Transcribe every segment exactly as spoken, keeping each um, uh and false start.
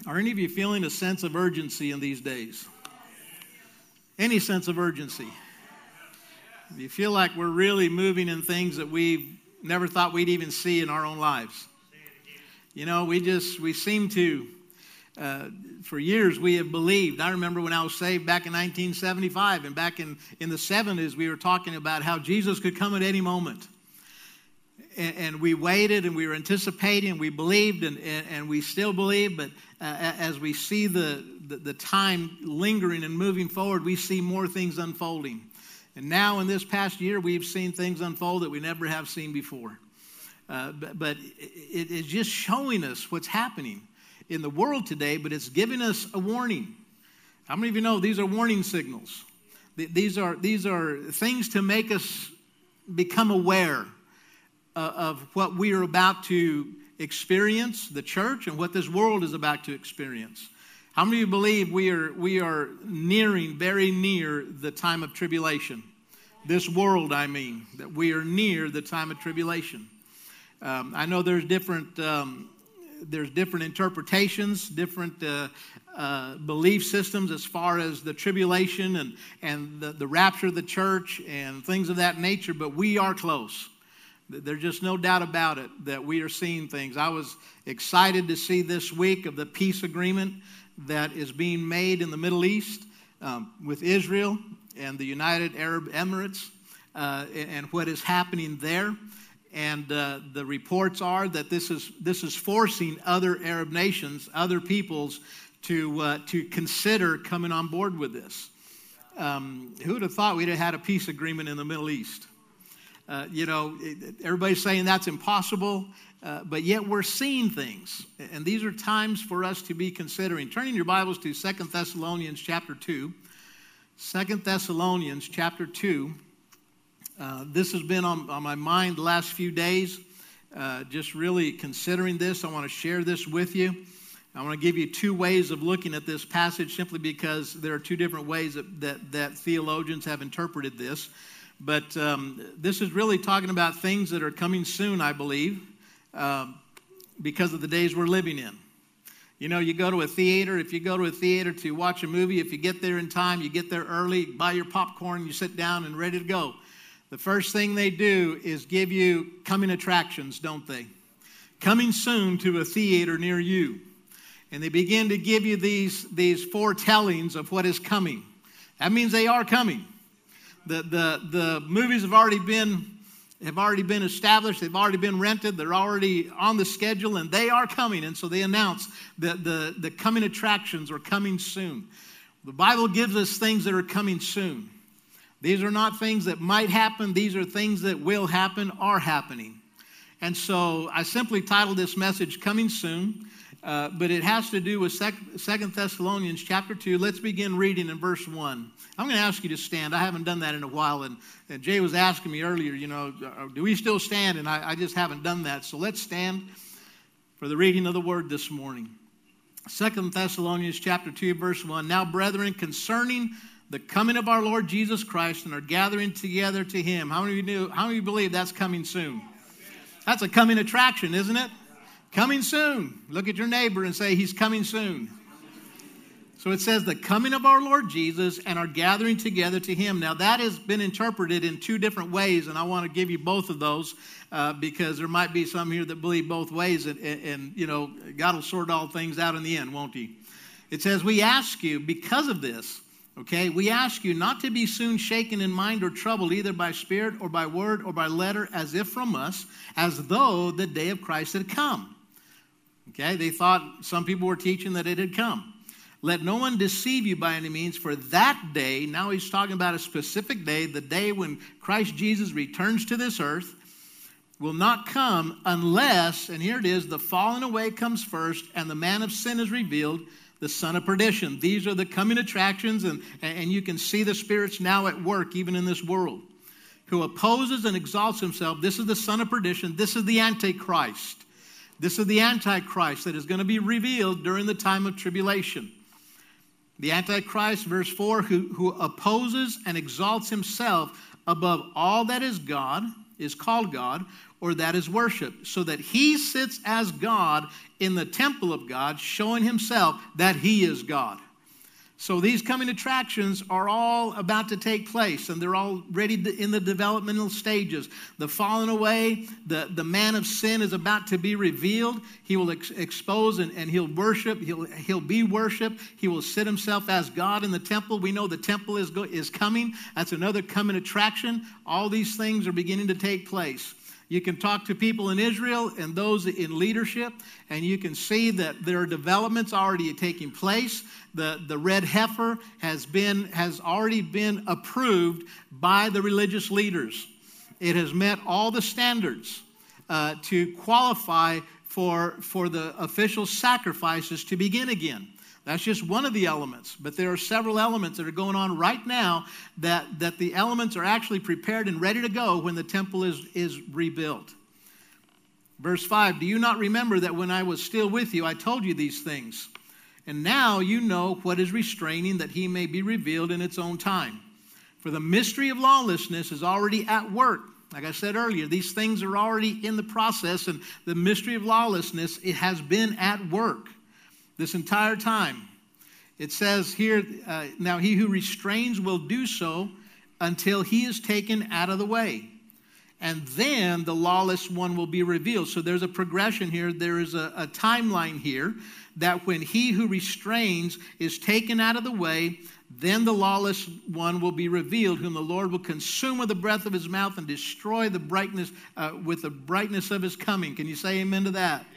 Are any of you feeling a sense of urgency in these days? Any sense of urgency? Do you feel like we're really moving in things that we never thought we'd even see in our own lives? You know, we just, we seem to, uh, for years we have believed. I remember when I was saved back in nineteen seventy-five, and back in, in the seventies, we were talking about how Jesus could come at any moment. And, and we waited and we were anticipating and we believed and, and, and we still believe, but uh, as we see the, the, the time lingering and moving forward, we see more things unfolding. And now in this past year, we've seen things unfold that we never have seen before. Uh, but but it, it's just showing us what's happening in the world today, but it's giving us a warning. How many of you know these are warning signals? These are, these are things to make us become aware of what we are about to experience, the church, and what this world is about to experience. How many of you believe we are we are nearing, very near the time of tribulation? This world, I mean, that we are near the time of tribulation. Um, I know there's different um, there's different interpretations, different uh, uh, belief systems as far as the tribulation and and the, the rapture of the church and things of that nature, but we are close. There's just no doubt about it that we are seeing things. I was excited to see this week of the peace agreement that is being made in the Middle East um, with Israel and the United Arab Emirates uh, and, and what is happening there. And uh, the reports are that this is this is forcing other Arab nations, other peoples, to uh, to consider coming on board with this. Um, who would have thought we'd have had a peace agreement in the Middle East? Uh, you know, everybody's saying that's impossible, uh, but yet we're seeing things. And these are times for us to be considering. Turning your Bibles to Second Thessalonians chapter two. Second Thessalonians chapter two. Uh, this has been on, on my mind the last few days, uh, just really considering this. I want to share this with you. I want to give you two ways of looking at this passage simply because there are two different ways that, that, that theologians have interpreted this. But um, this is really talking about things that are coming soon, I believe, uh, because of the days we're living in. You know, you go to a theater. If you go to a theater to watch a movie, if you get there in time, you get there early, buy your popcorn, you sit down and ready to go. The first thing they do is give you coming attractions, don't they? Coming soon to a theater near you. And they begin to give you these, these foretellings of what is coming. That means they are coming. The, the the movies have already been have already been established. They've already been rented. They're already on the schedule, and they are coming. And so they announce that the, the coming attractions are coming soon. The Bible gives us things that are coming soon. These are not things that might happen. These are things that will happen, are happening. And so I simply titled this message, Coming Soon. Uh, but it has to do with Second Thessalonians chapter two. Let's begin reading in verse one. I'm going to ask you to stand. I haven't done that in a while. And, and Jay was asking me earlier, you know, do we still stand? And I, I just haven't done that. So let's stand for the reading of the word this morning. Second Thessalonians chapter two, verse one. Now, brethren, concerning the coming of our Lord Jesus Christ and our gathering together to him. How many of you, how many of you believe that's coming soon? That's a coming attraction, isn't it? Coming soon. Look at your neighbor and say, he's coming soon. So it says the coming of our Lord Jesus and our gathering together to him. Now that has been interpreted in two different ways, and I want to give you both of those uh, because there might be some here that believe both ways, and, and, and you know, God will sort all things out in the end, won't he? It says, we ask you, because of this, okay, we ask you not to be soon shaken in mind or troubled either by spirit or by word or by letter as if from us, as though the day of Christ had come. Okay, they thought some people were teaching that it had come. Let no one deceive you by any means, for that day, now he's talking about a specific day, the day when Christ Jesus returns to this earth, will not come unless, and here it is, the falling away comes first, and the man of sin is revealed, the son of perdition. These are the coming attractions, and, and you can see the spirits now at work, even in this world, who opposes and exalts himself. This is the son of perdition. This is the Antichrist. This is the Antichrist that is going to be revealed during the time of tribulation. The Antichrist, verse four, who, who opposes and exalts himself above all that is God, is called God, or that is worship, so that he sits as God in the temple of God, showing himself that he is God. So these coming attractions are all about to take place, and they're already in the developmental stages. The fallen away, the, the man of sin is about to be revealed. He will ex- expose and, and he'll worship. He'll, he'll be worshiped. He will sit himself as God in the temple. We know the temple is, go, is coming. That's another coming attraction. All these things are beginning to take place. You can talk to people in Israel and those in leadership, and you can see that there are developments already taking place. The, the red heifer has been has already been approved by the religious leaders. It has met all the standards uh, to qualify for, for the official sacrifices to begin again. That's just one of the elements, but there are several elements that are going on right now that, that the elements are actually prepared and ready to go when the temple is, is rebuilt. Verse five, do you not remember that when I was still with you, I told you these things? And now you know what is restraining, that he may be revealed in its own time. For the mystery of lawlessness is already at work. Like I said earlier, these things are already in the process, and the mystery of lawlessness, it has been at work this entire time. It says here, uh, now he who restrains will do so until he is taken out of the way. And then the lawless one will be revealed. So there's a progression here. There is a, a timeline here that when he who restrains is taken out of the way, then the lawless one will be revealed, whom the Lord will consume with the breath of his mouth and destroy the brightness uh, with the brightness of his coming. Can you say amen to that?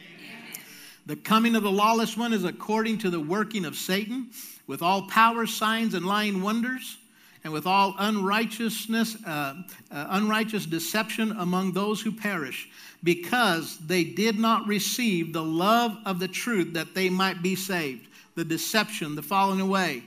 The coming of the lawless one is according to the working of Satan, with all power, signs, and lying wonders, and with all unrighteousness, uh, uh, unrighteous deception among those who perish, because they did not receive the love of the truth that they might be saved. The deception, the falling away.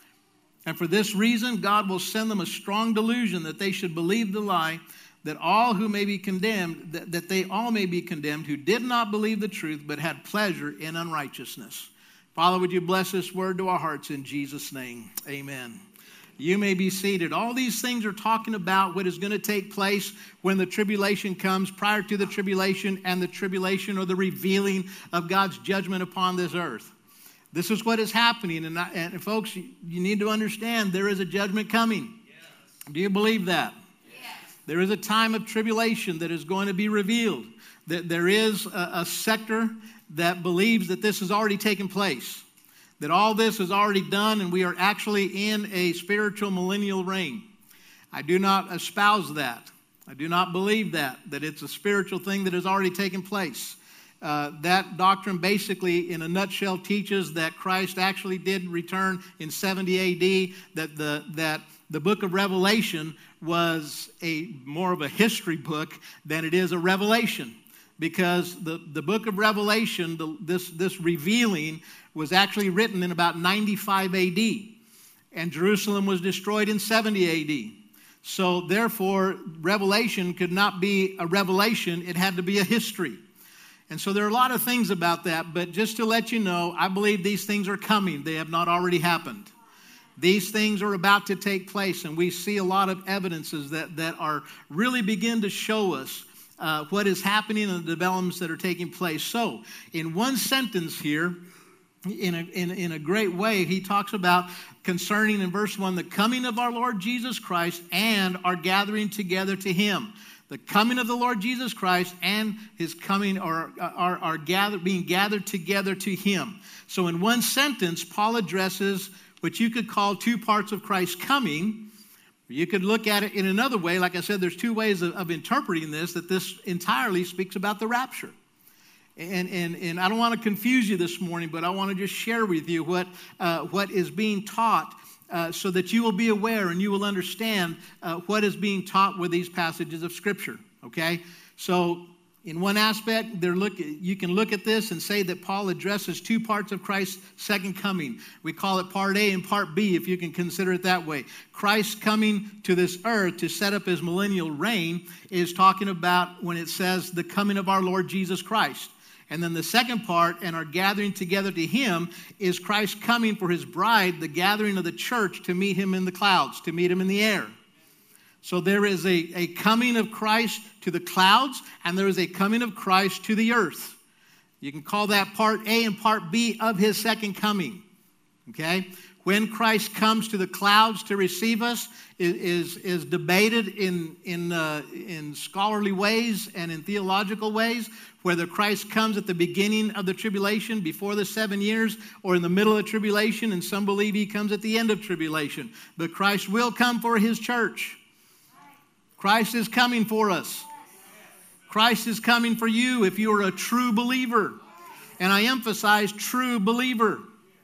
And for this reason, God will send them a strong delusion that they should believe the lie, that all who may be condemned, that, that they all may be condemned who did not believe the truth, but had pleasure in unrighteousness. Father, would you bless this word to our hearts in Jesus' name? Amen. You may be seated. All these things are talking about what is going to take place when the tribulation comes, prior to the tribulation and the tribulation or the revealing of God's judgment upon this earth. This is what is happening. And, I, and folks, you, you need to understand there is a judgment coming. Yes. Do you believe that? There is a time of tribulation that is going to be revealed. That there is a, a sector that believes that this has already taken place. That all this is already done and we are actually in a spiritual millennial reign. I do not espouse that. I do not believe that, that it's a spiritual thing that has already taken place. Uh, that doctrine basically, in a nutshell, teaches that Christ actually did return in seventy A D, that the, that the book of Revelation was a more of a history book than it is a revelation, because the, the book of Revelation, the, this, this revealing, was actually written in about ninety-five A D, and Jerusalem was destroyed in seventy A D. So therefore, Revelation could not be a revelation, it had to be a history. And so there are a lot of things about that, but just to let you know, I believe these things are coming. They have not already happened. These things are about to take place, and we see a lot of evidences that, that are really begin to show us uh, what is happening and the developments that are taking place. So, in one sentence here, in a, in, in a great way, he talks about concerning in verse one, the coming of our Lord Jesus Christ and our gathering together to him. The coming of the Lord Jesus Christ and his coming, or are, are gathered, being gathered together to him. So in one sentence, Paul addresses what you could call two parts of Christ's coming. You could look at it in another way. Like I said, there's two ways of, of interpreting this, that this entirely speaks about the rapture. And, and, and I don't want to confuse you this morning, but I want to just share with you what, uh, what is being taught uh, so that you will be aware and you will understand uh, what is being taught with these passages of Scripture, okay? So in one aspect, they're look, you can look at this and say that Paul addresses two parts of Christ's second coming. We call it part A and part B, if you can consider it that way. Christ coming to this earth to set up his millennial reign is talking about when it says the coming of our Lord Jesus Christ. And then the second part, and our gathering together to him, is Christ coming for his bride, the gathering of the church, to meet him in the clouds, to meet him in the air. So there is a, a coming of Christ to the clouds, and there is a coming of Christ to the earth. You can call that part A and part B of his second coming. Okay? When Christ comes to the clouds to receive us is, is, is debated in, in, uh, in scholarly ways and in theological ways, whether Christ comes at the beginning of the tribulation, before the seven years, or in the middle of tribulation, and some believe he comes at the end of tribulation. But Christ will come for his church. Christ is coming for us. Christ is coming for you if you are a true believer. And I emphasize true believer.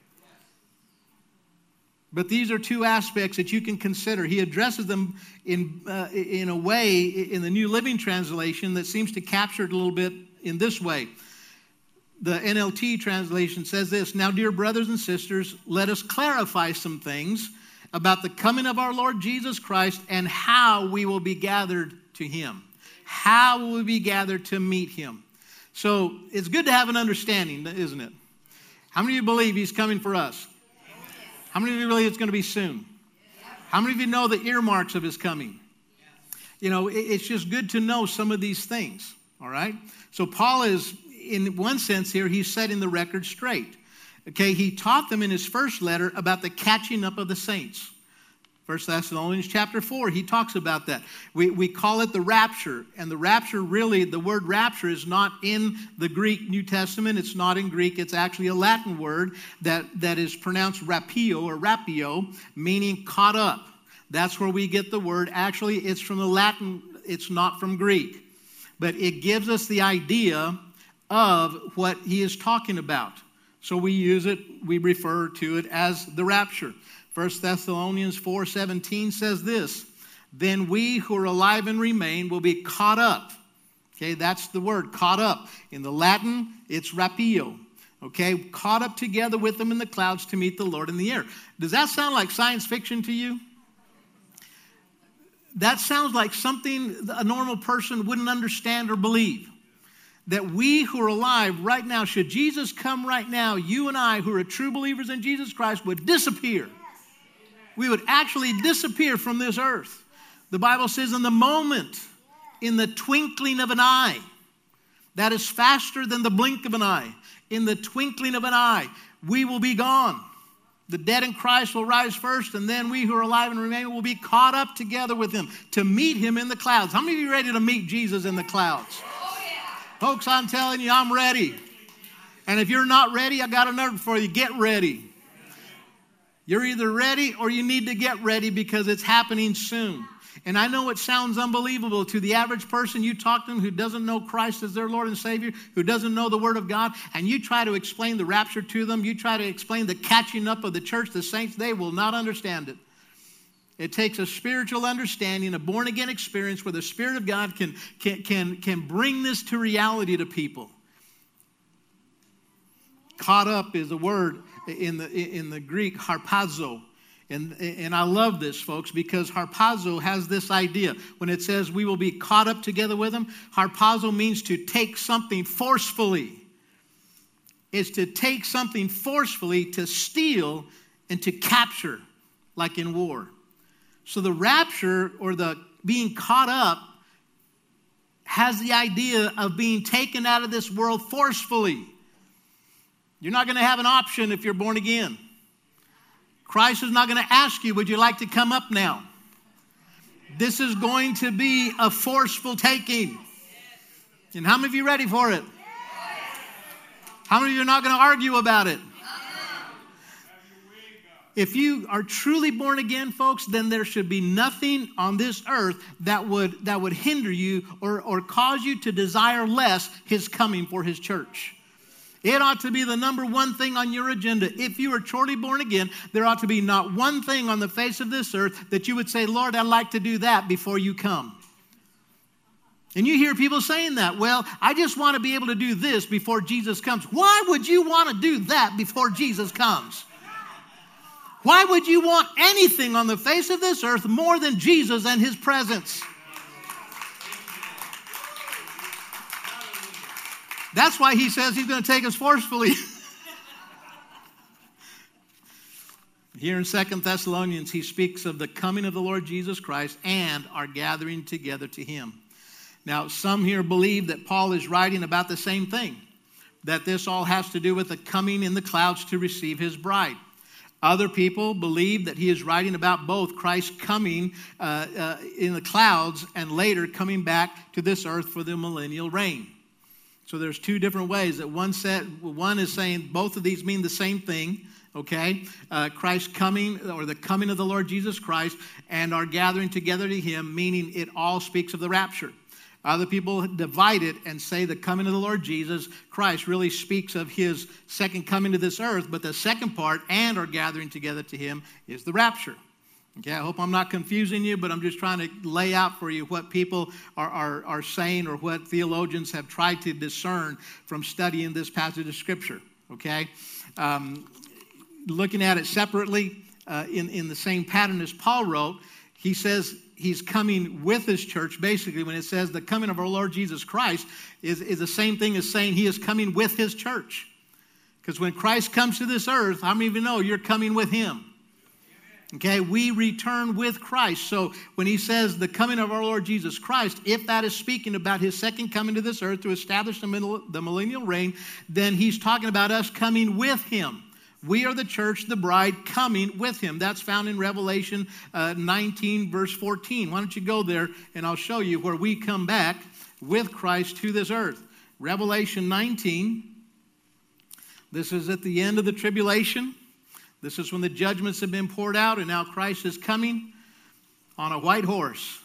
But these are two aspects that you can consider. He addresses them in, uh, in a way in the New Living Translation that seems to capture it a little bit in this way. The N L T translation says this: "Now, dear brothers and sisters, let us clarify some things about the coming of our Lord Jesus Christ and how we will be gathered to him." How will we be gathered to meet him? So it's good to have an understanding, isn't it? How many of you believe he's coming for us? How many of you believe it's going to be soon? How many of you know the earmarks of his coming? You know, it's just good to know some of these things, all right? So Paul is, in one sense here, he's setting the record straight. Okay, he taught them in his first letter about the catching up of the saints. First Thessalonians chapter four, he talks about that. We, we call it the rapture. And the rapture, really, the word rapture is not in the Greek New Testament. It's not in Greek. It's actually a Latin word that, that is pronounced rapio or rapio, meaning caught up. That's where we get the word. Actually, it's from the Latin. It's not from Greek. But it gives us the idea of what he is talking about. So we use it, we refer to it as the rapture. First Thessalonians four seventeen says this: "Then we who are alive and remain will be caught up." Okay, that's the word, caught up. In the Latin, it's rapio. Okay, caught up together with them in the clouds to meet the Lord in the air. Does that sound like science fiction to you? That sounds like something a normal person wouldn't understand or believe. That we who are alive right now, should Jesus come right now, you and I who are true believers in Jesus Christ would disappear. We would actually disappear from this earth. The Bible says in the moment, in the twinkling of an eye, that is faster than the blink of an eye. In the twinkling of an eye, we will be gone. The dead in Christ will rise first, and then we who are alive and remain will be caught up together with him to meet him in the clouds. How many of you are ready to meet Jesus in the clouds? Folks, I'm telling you, I'm ready. And if you're not ready, I got another for you. Get ready. You're either ready or you need to get ready because it's happening soon. And I know it sounds unbelievable to the average person. You talk to them who doesn't know Christ as their Lord and Savior, who doesn't know the Word of God, and you try to explain the rapture to them, you try to explain the catching up of the church, the saints, they will not understand it. It takes a spiritual understanding, a born-again experience where the Spirit of God can, can, can, can bring this to reality to people. Caught up is a word in the, in the Greek, harpazo. And, and I love this, folks, because harpazo has this idea. When it says we will be caught up together with him, harpazo means to take something forcefully. It's to take something forcefully, to steal and to capture, like in war. So the rapture, or the being caught up, has the idea of being taken out of this world forcefully. You're not going to have an option if you're born again. Christ is not going to ask you, would you like to come up now? This is going to be a forceful taking. And how many of you are ready for it? How many of you are not going to argue about it? If you are truly born again, folks, then there should be nothing on this earth that would, that would hinder you or, or cause you to desire less his coming for his church. It ought to be the number one thing on your agenda. If you are truly born again, there ought to be not one thing on the face of this earth that you would say, Lord, I'd like to do that before you come. And you hear people saying that. Well, I just want to be able to do this before Jesus comes. Why would you want to do that before Jesus comes? Why would you want anything on the face of this earth more than Jesus and his presence? That's why he says he's going to take us forcefully. Here in Second Thessalonians, he speaks of the coming of the Lord Jesus Christ and our gathering together to him. Now, some here believe that Paul is writing about the same thing, that this all has to do with the coming in the clouds to receive his bride. Other people believe that he is writing about both Christ coming uh, uh, in the clouds and later coming back to this earth for the millennial reign. So there's two different ways that one said, one is saying both of these mean the same thing, okay? Uh, Christ coming, or the coming of the Lord Jesus Christ, and our gathering together to him, meaning it all speaks of the rapture. Other people divide it and say the coming of the Lord Jesus Christ really speaks of his second coming to this earth, but the second part, and our gathering together to him, is the rapture. Okay, I hope I'm not confusing you, but I'm just trying to lay out for you what people are, are, are saying or what theologians have tried to discern from studying this passage of Scripture. Okay, um, looking at it separately uh, in, in the same pattern as Paul wrote, he says he's coming with his church. Basically, when it says the coming of our Lord Jesus Christ is, is the same thing as saying he is coming with his church. Because when Christ comes to this earth, how many of you know you're coming with him? Okay, we return with Christ. So when he says the coming of our Lord Jesus Christ, if that is speaking about his second coming to this earth to establish the, middle, the millennial reign, then he's talking about us coming with him. We are the church, the bride, coming with him. That's found in Revelation uh, nineteen, verse fourteen. Why don't you go there, and I'll show you where we come back with Christ to this earth. Revelation nineteen. This is at the end of the tribulation. This is when the judgments have been poured out, and now Christ is coming on a white horse.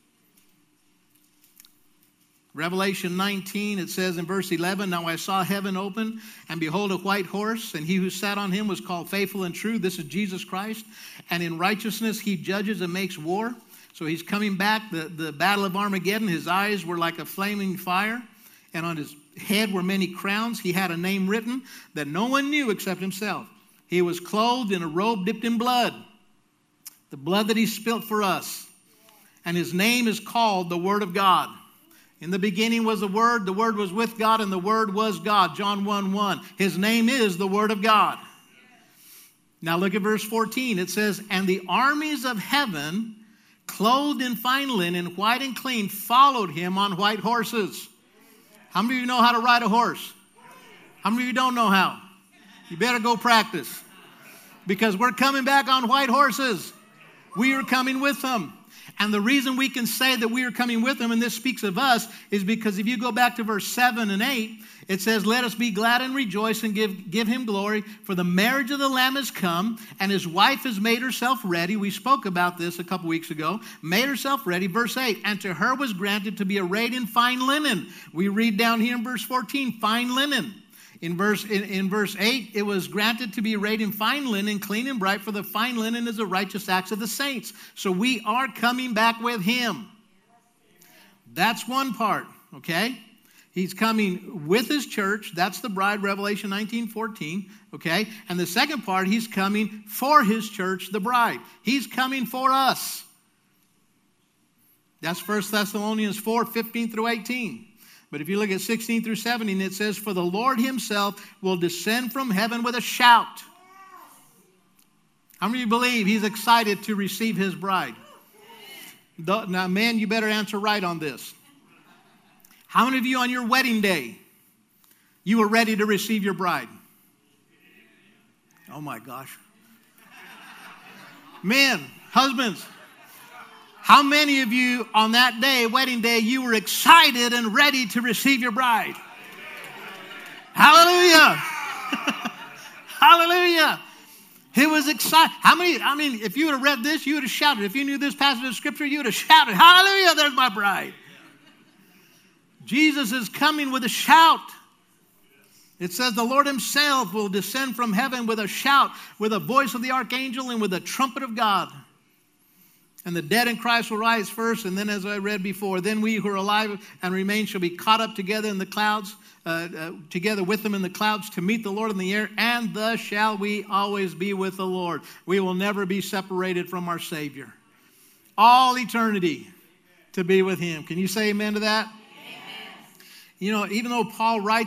Revelation nineteen, it says in verse eleven, "Now I saw heaven open, and behold a white horse, and he who sat on him was called Faithful and True." This is Jesus Christ. "And in righteousness he judges and makes war." So he's coming back, the, the battle of Armageddon. His eyes were like a flaming fire, and on his head were many crowns. He had a name written that no one knew except himself. He was clothed in a robe dipped in blood, the blood that he spilt for us. And his name is called the Word of God. In the beginning was the Word, the Word was with God, and the Word was God. John one one. His name is the Word of God. Now look at verse fourteen. It says, "And the armies of heaven, clothed in fine linen, white and clean, followed him on white horses." How many of you know how to ride a horse? How many of you don't know how? You better go practice. Because we're coming back on white horses. We are coming with them. And the reason we can say that we are coming with them, and this speaks of us, is because if you go back to verse seven and eight, it says, "Let us be glad and rejoice and give, give him glory, for the marriage of the Lamb has come, and his wife has made herself ready." We spoke about this a couple weeks ago. Made herself ready. Verse eight, "And to her was granted to be arrayed in fine linen." We read down here in verse fourteen, fine linen. In verse, in, in verse eight, it was granted to be arrayed in fine linen, clean and bright, for the fine linen is the righteous acts of the saints. So we are coming back with him. That's one part, okay? He's coming with his church. That's the bride, Revelation nineteen fourteen, okay? And the second part, he's coming for his church, the bride. He's coming for us. That's First Thessalonians four, fifteen through eighteen. But if you look at sixteen through seventeen, it says, "For the Lord himself will descend from heaven with a shout." How many of you believe he's excited to receive his bride? Now, man, you better answer right on this. How many of you on your wedding day, you were ready to receive your bride? Oh my gosh. Men, husbands, how many of you on that day, wedding day, you were excited and ready to receive your bride? Hallelujah. Hallelujah. He was excited. How many, I mean, if you would have read this, you would have shouted. If you knew this passage of Scripture, you would have shouted, "Hallelujah, there's my bride." Jesus is coming with a shout. It says the Lord himself will descend from heaven with a shout, with a voice of the archangel, and with a trumpet of God. And the dead in Christ will rise first, and then, as I read before, then we who are alive and remain shall be caught up together in the clouds, uh, uh, together with them in the clouds to meet the Lord in the air, and thus shall we always be with the Lord. We will never be separated from our Savior. All eternity to be with him. Can you say amen to that? Amen. You know, even though Paul writes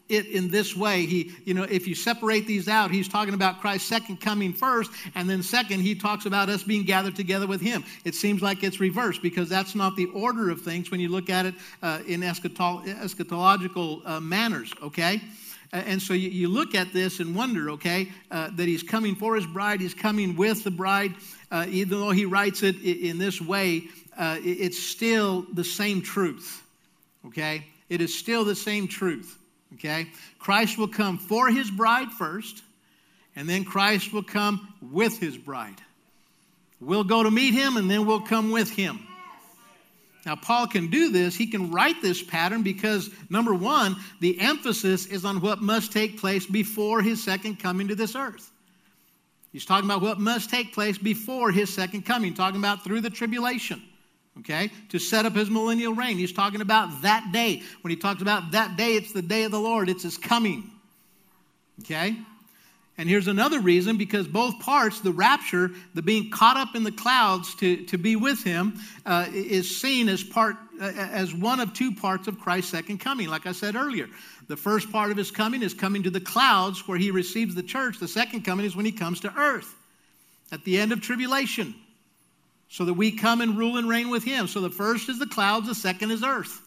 it in this way. He, you know, if you separate these out, he's talking about Christ's second coming first, and then second, he talks about us being gathered together with him. It seems like it's reversed because that's not the order of things when you look at it uh, in eschatol- eschatological uh, manners, okay? And so you, you look at this and wonder, okay, uh, that he's coming for his bride, he's coming with the bride. Uh, even though he writes it in this way, uh, it's still the same truth, okay? It is still the same truth, okay? Christ will come for his bride first, and then Christ will come with his bride. We'll go to meet him, and then we'll come with him. Now, Paul can do this. He can write this pattern because, number one, the emphasis is on what must take place before his second coming to this earth. He's talking about what must take place before his second coming, talking about through the tribulation, okay, to set up his millennial reign. He's talking about that day. When he talks about that day, it's the day of the Lord. It's his coming, okay? And here's another reason, because both parts, the rapture, the being caught up in the clouds to, to be with him, uh, is seen as part uh, as one of two parts of Christ's second coming. Like I said earlier, the first part of his coming is coming to the clouds where he receives the church. The second coming is when he comes to earth at the end of tribulation, so that we come and rule and reign with him. So the first is the clouds, the second is earth.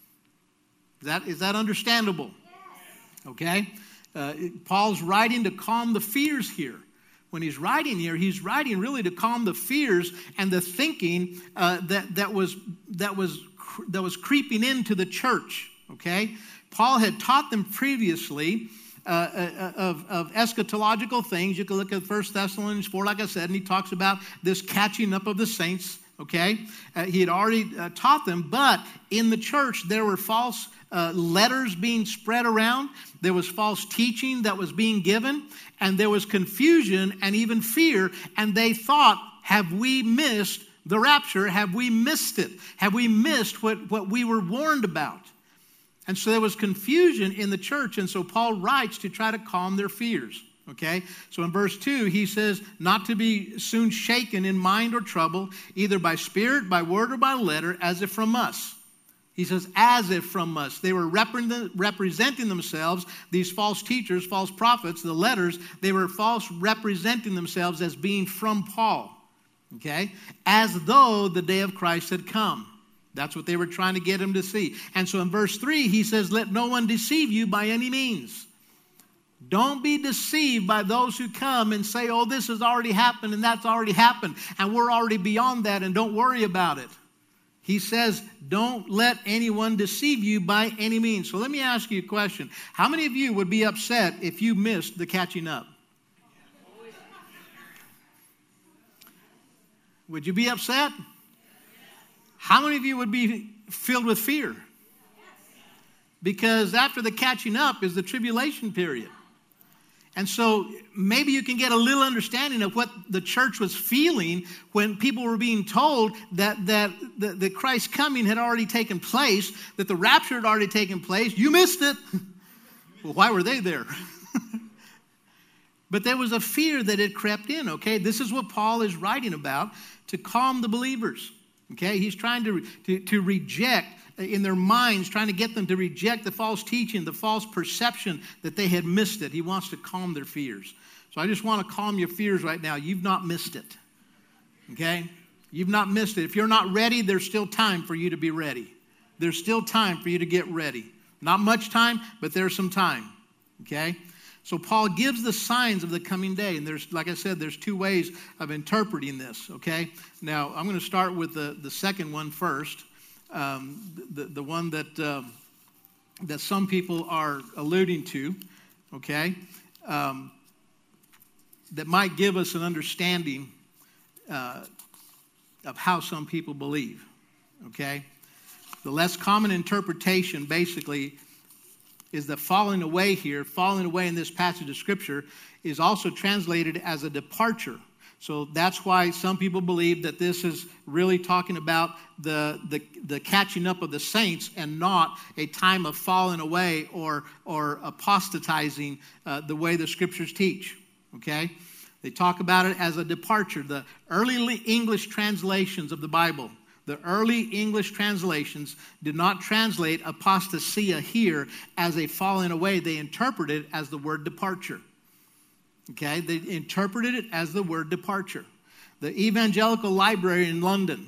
Is that, is that understandable? Okay? Uh, Paul's writing to calm the fears here. When he's writing here, he's writing really to calm the fears and the thinking uh, that that was that was that was creeping into the church. Okay, Paul had taught them previously uh, of, of eschatological things. You can look at First Thessalonians four, like I said, and he talks about this catching up of the saints. Okay, uh, he had already uh, taught them, but in the church there were false Uh, letters being spread around. There was false teaching that was being given, and there was confusion and even fear, and they thought, have we missed the rapture? Have we missed it? Have we missed what, what we were warned about? And so there was confusion in the church, and so Paul writes to try to calm their fears. Okay, so in verse two, he says, not to be soon shaken in mind or trouble, either by spirit, by word, or by letter, as if from us. He says, as if from us. They were repre- representing themselves, these false teachers, false prophets, the letters, they were false representing themselves as being from Paul, okay? As though the day of Christ had come. That's what they were trying to get him to see. And so in verse three, he says, let no one deceive you by any means. Don't be deceived by those who come and say, oh, this has already happened and that's already happened, and we're already beyond that, and don't worry about it. He says, don't let anyone deceive you by any means. So let me ask you a question. How many of you would be upset if you missed the catching up? Would you be upset? How many of you would be filled with fear? Because after the catching up is the tribulation period. And so maybe you can get a little understanding of what the church was feeling when people were being told that, that the, the Christ's coming had already taken place, that the rapture had already taken place. You missed it. Well, why were they there? But there was a fear that had crept in, okay? This is what Paul is writing about to calm the believers, okay? He's trying to, to, to reject in their minds, trying to get them to reject the false teaching, the false perception that they had missed it. He wants to calm their fears. So I just want to calm your fears right now. You've not missed it, okay? You've not missed it. If you're not ready, there's still time for you to be ready. There's still time for you to get ready. Not much time, but there's some time, okay? So Paul gives the signs of the coming day. And there's, like I said, there's two ways of interpreting this, okay? Now, I'm going to start with the, the second one first. Um, the, the one that uh, that some people are alluding to, okay, um, that might give us an understanding uh, of how some people believe, okay? The less common interpretation, basically, is that falling away here, falling away in this passage of Scripture, is also translated as a departure. So that's why some people believe that this is really talking about the, the, the catching up of the saints and not a time of falling away or, or apostatizing uh, the way the Scriptures teach, okay? They talk about it as a departure. The early English translations of the Bible, The early English translations did not translate apostasia here as a falling away. They interpreted it as the word departure. Okay, they interpreted it as the word departure. The Evangelical Library in London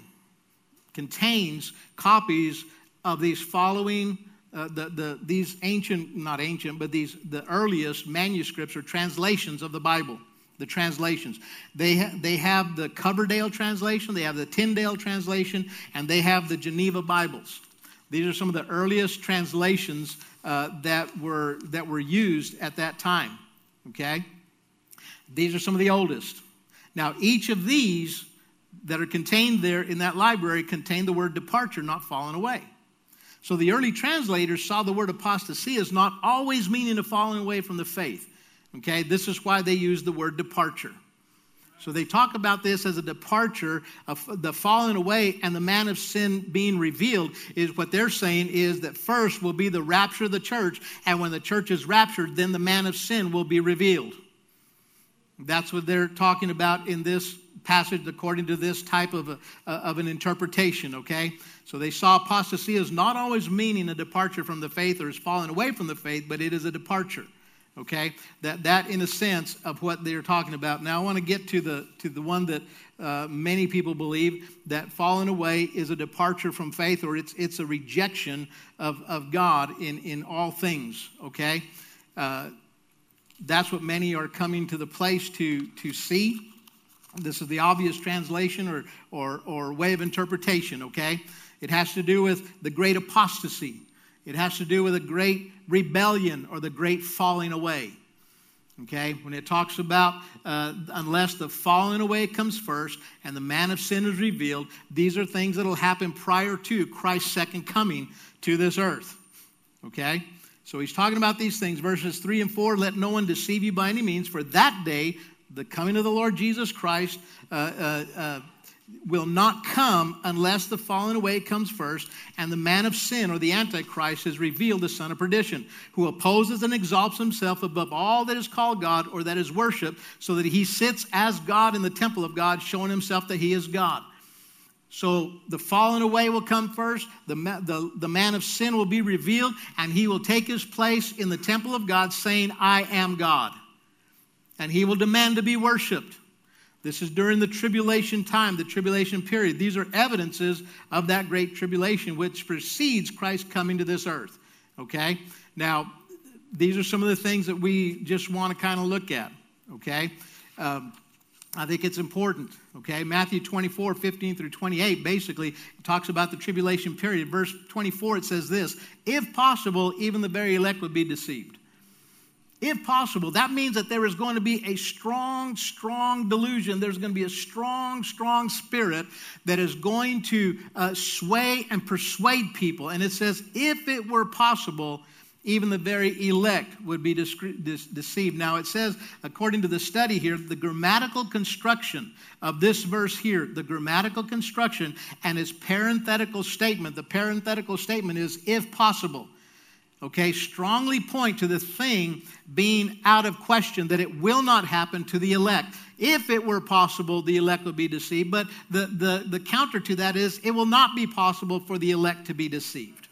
contains copies of these following, uh, the, the, these ancient, not ancient, but these the earliest manuscripts or translations of the Bible. The translations. They, ha- they have the Coverdale translation, they have the Tyndale translation, and they have the Geneva Bibles. These are some of the earliest translations uh, that were that were used at that time. Okay? These are some of the oldest. Now, each of these that are contained there in that library contain the word departure, not fallen away. So the early translators saw the word apostasy as not always meaning a falling away from the faith. Okay, this is why they use the word departure. So they talk about this as a departure of the falling away and the man of sin being revealed. Is what they're saying is that first will be the rapture of the church, and when the church is raptured, then the man of sin will be revealed. That's what they're talking about in this passage according to this type of, a, of an interpretation, okay? So they saw apostasy as not always meaning a departure from the faith or as falling away from the faith, but it is a departure, okay? That, that in a sense of what they're talking about. Now I want to get to the, to the one that uh, many people believe, that falling away is a departure from faith, or it's, it's a rejection of, of God in, in all things, okay? Uh, That's what many are coming to the place to, to see. This is the obvious translation or, or, or way of interpretation, okay? It has to do with the great apostasy. It has to do with a great rebellion or the great falling away, okay? When it talks about uh, unless the falling away comes first and the man of sin is revealed, these are things that will happen prior to Christ's second coming to this earth, okay? So he's talking about these things. Verses three and four, let no one deceive you by any means, for that day, the coming of the Lord Jesus Christ, uh, uh, uh, will not come unless the falling away comes first, and the man of sin, or the Antichrist, is revealed, the son of perdition, who opposes and exalts himself above all that is called God or that is worshipped, so that he sits as God in the temple of God, showing himself that he is God. So the falling away will come first, the, the, the man of sin will be revealed, and he will take his place in the temple of God saying, I am God. And he will demand to be worshipped. This is during the tribulation time, the tribulation period. These are evidences of that great tribulation which precedes Christ coming to this earth. Okay? Now, these are some of the things that we just want to kind of look at. Okay? Um, I think it's important, okay? Matthew twenty-four, fifteen through twenty-eight, basically talks about the tribulation period. Verse twenty-four, it says this, if possible, even the very elect would be deceived. If possible, that means that there is going to be a strong, strong delusion. There's going to be a strong, strong spirit that is going to uh, sway and persuade people. And it says, if it were possible, even the very elect would be deceived. Now it says, according to the study here, the grammatical construction of this verse here, the grammatical construction and its parenthetical statement, the parenthetical statement is, if possible. Okay, strongly point to the thing being out of question, that it will not happen to the elect. If it were possible, the elect would be deceived. But the, the, the counter to that is, it will not be possible for the elect to be deceived.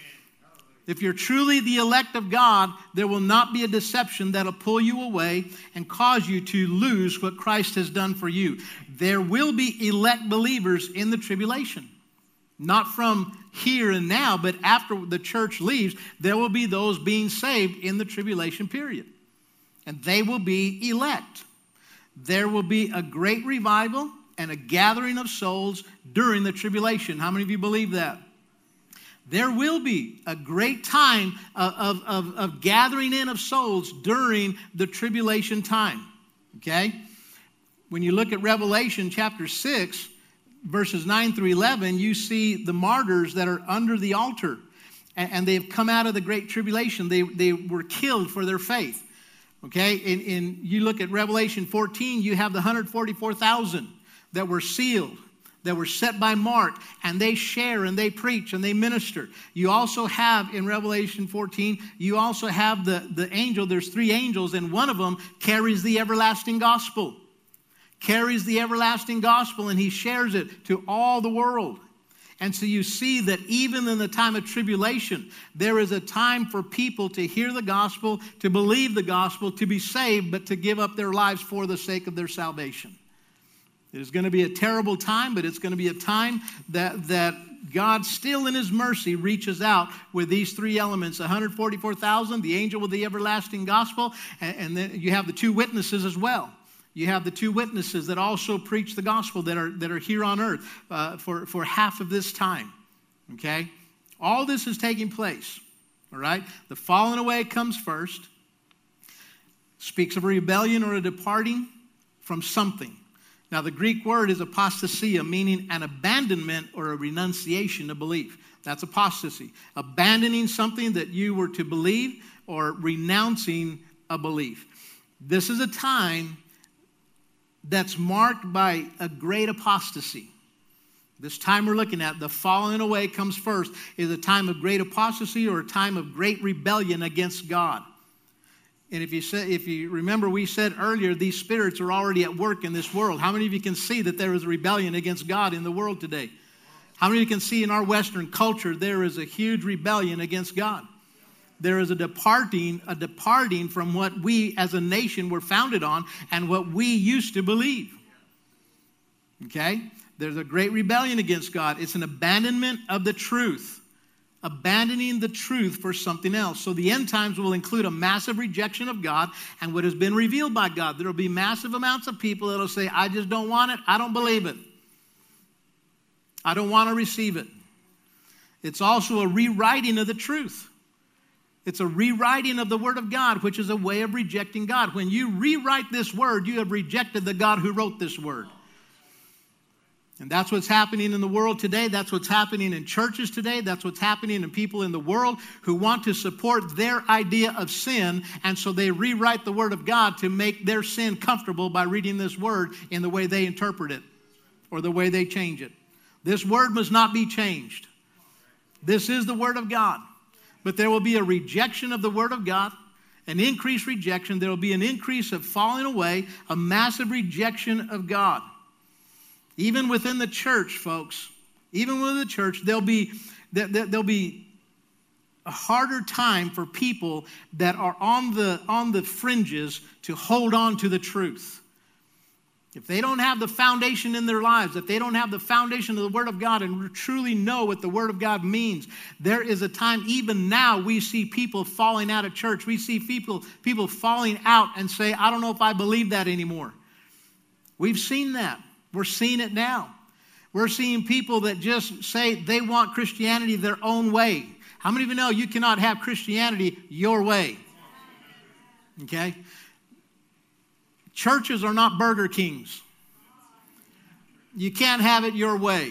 If you're truly the elect of God, there will not be a deception that'll pull you away and cause you to lose what Christ has done for you. There will be elect believers in the tribulation. Not from here and now, but after the church leaves, there will be those being saved in the tribulation period. And they will be elect. There will be a great revival and a gathering of souls during the tribulation. How many of you believe that? There will be a great time of, of, of gathering in of souls during the tribulation time. Okay? When you look at Revelation chapter six, verses nine through eleven, you see the martyrs that are under the altar. And, and they've come out of the great tribulation. They, they were killed for their faith. Okay? And, and you look at Revelation fourteen, you have the one hundred forty-four thousand that were sealed, that were set by Mark, and they share and they preach and they minister. You also have in Revelation fourteen, you also have the, the angel. There's three angels, and one of them carries the everlasting gospel. Carries the everlasting gospel, and he shares it to all the world. And so you see that even in the time of tribulation, there is a time for people to hear the gospel, to believe the gospel, to be saved, but to give up their lives for the sake of their salvation. It is going to be a terrible time, but it's going to be a time that, that God still in his mercy reaches out with these three elements, one hundred forty-four thousand, the angel with the everlasting gospel, and, and then you have the two witnesses as well. You have the two witnesses that also preach the gospel that are, that are here on earth uh, for, for half of this time, okay? All this is taking place, all right? The falling away comes first. Speaks of a rebellion or a departing from something. Now, the Greek word is apostasia, meaning an abandonment or a renunciation of belief. That's apostasy. Abandoning something that you were to believe or renouncing a belief. This is a time that's marked by a great apostasy. This time we're looking at, the falling away comes first, is a time of great apostasy or a time of great rebellion against God. And if you say, if you remember, we said earlier, these spirits are already at work in this world. How many of you can see that there is a rebellion against God in the world today? How many of you can see in our Western culture there is a huge rebellion against God? There is a departing, a departing from what we as a nation were founded on and what we used to believe. Okay? There's a great rebellion against God. It's an abandonment of the truth. Abandoning the truth for something else. So the end times will include a massive rejection of God and what has been revealed by God. There will be massive amounts of people that will say, I just don't want it. I don't believe it. I don't want to receive it. It's also a rewriting of the truth. It's a rewriting of the Word of God, which is a way of rejecting God. When you rewrite this Word, you have rejected the God who wrote this Word. And that's what's happening in the world today. That's what's happening in churches today. That's what's happening in people in the world who want to support their idea of sin. And so they rewrite the Word of God to make their sin comfortable by reading this Word in the way they interpret it or the way they change it. This Word must not be changed. This is the Word of God. But there will be a rejection of the Word of God, an increased rejection. There will be an increase of falling away, a massive rejection of God. Even within the church, folks, even within the church, there'll be, there'll be a harder time for people that are on the, on the fringes to hold on to the truth. If they don't have the foundation in their lives, if they don't have the foundation of the Word of God and truly know what the Word of God means, there is a time, even now, we see people falling out of church. We see people, people falling out and say, I don't know if I believe that anymore. We've seen that. We're seeing it now. We're seeing people that just say they want Christianity their own way. How many of you know you cannot have Christianity your way? Okay? Churches are not Burger Kings. You can't have it your way.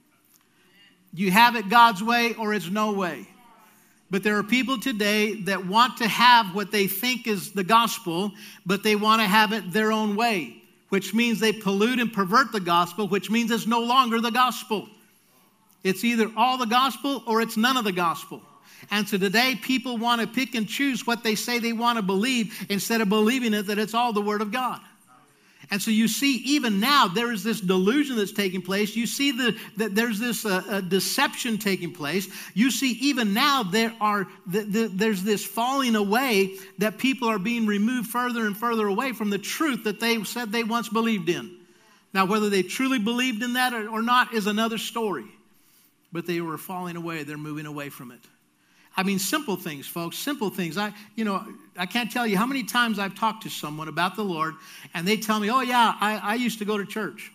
You have it God's way or it's no way. But there are people today that want to have what they think is the gospel, but they want to have it their own way, which means they pollute and pervert the gospel, which means it's no longer the gospel. It's either all the gospel or it's none of the gospel. And so today people want to pick and choose what they say they want to believe instead of believing it that it's all the Word of God. And so you see, even now, there is this delusion that's taking place. You see the, that there's this uh, uh, deception taking place. You see, even now, there are the, the, there's this falling away that people are being removed further and further away from the truth that they said they once believed in. Now, whether they truly believed in that or, or not is another story. But they were falling away. They're moving away from it. I mean, simple things, folks, simple things. I, you know, I can't tell you how many times I've talked to someone about the Lord, and they tell me, oh, yeah, I, I used to go to church.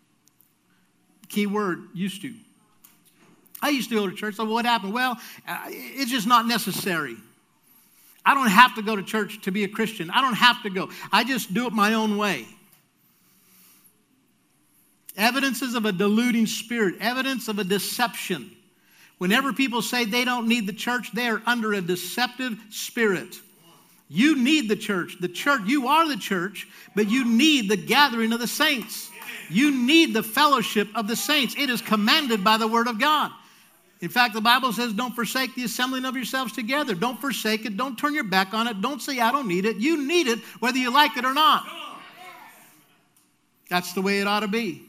Key word, used to. I used to go to church. So what happened? Well, uh, it's just not necessary. I don't have to go to church to be a Christian. I don't have to go. I just do it my own way. Evidences of a deluding spirit, evidence of a deception. Whenever people say they don't need the church, they are under a deceptive spirit. You need the church. The church, you are the church, but you need the gathering of the saints. You need the fellowship of the saints. It is commanded by the Word of God. In fact, the Bible says, don't forsake the assembling of yourselves together. Don't forsake it. Don't turn your back on it. Don't say, I don't need it. You need it whether you like it or not. That's the way it ought to be.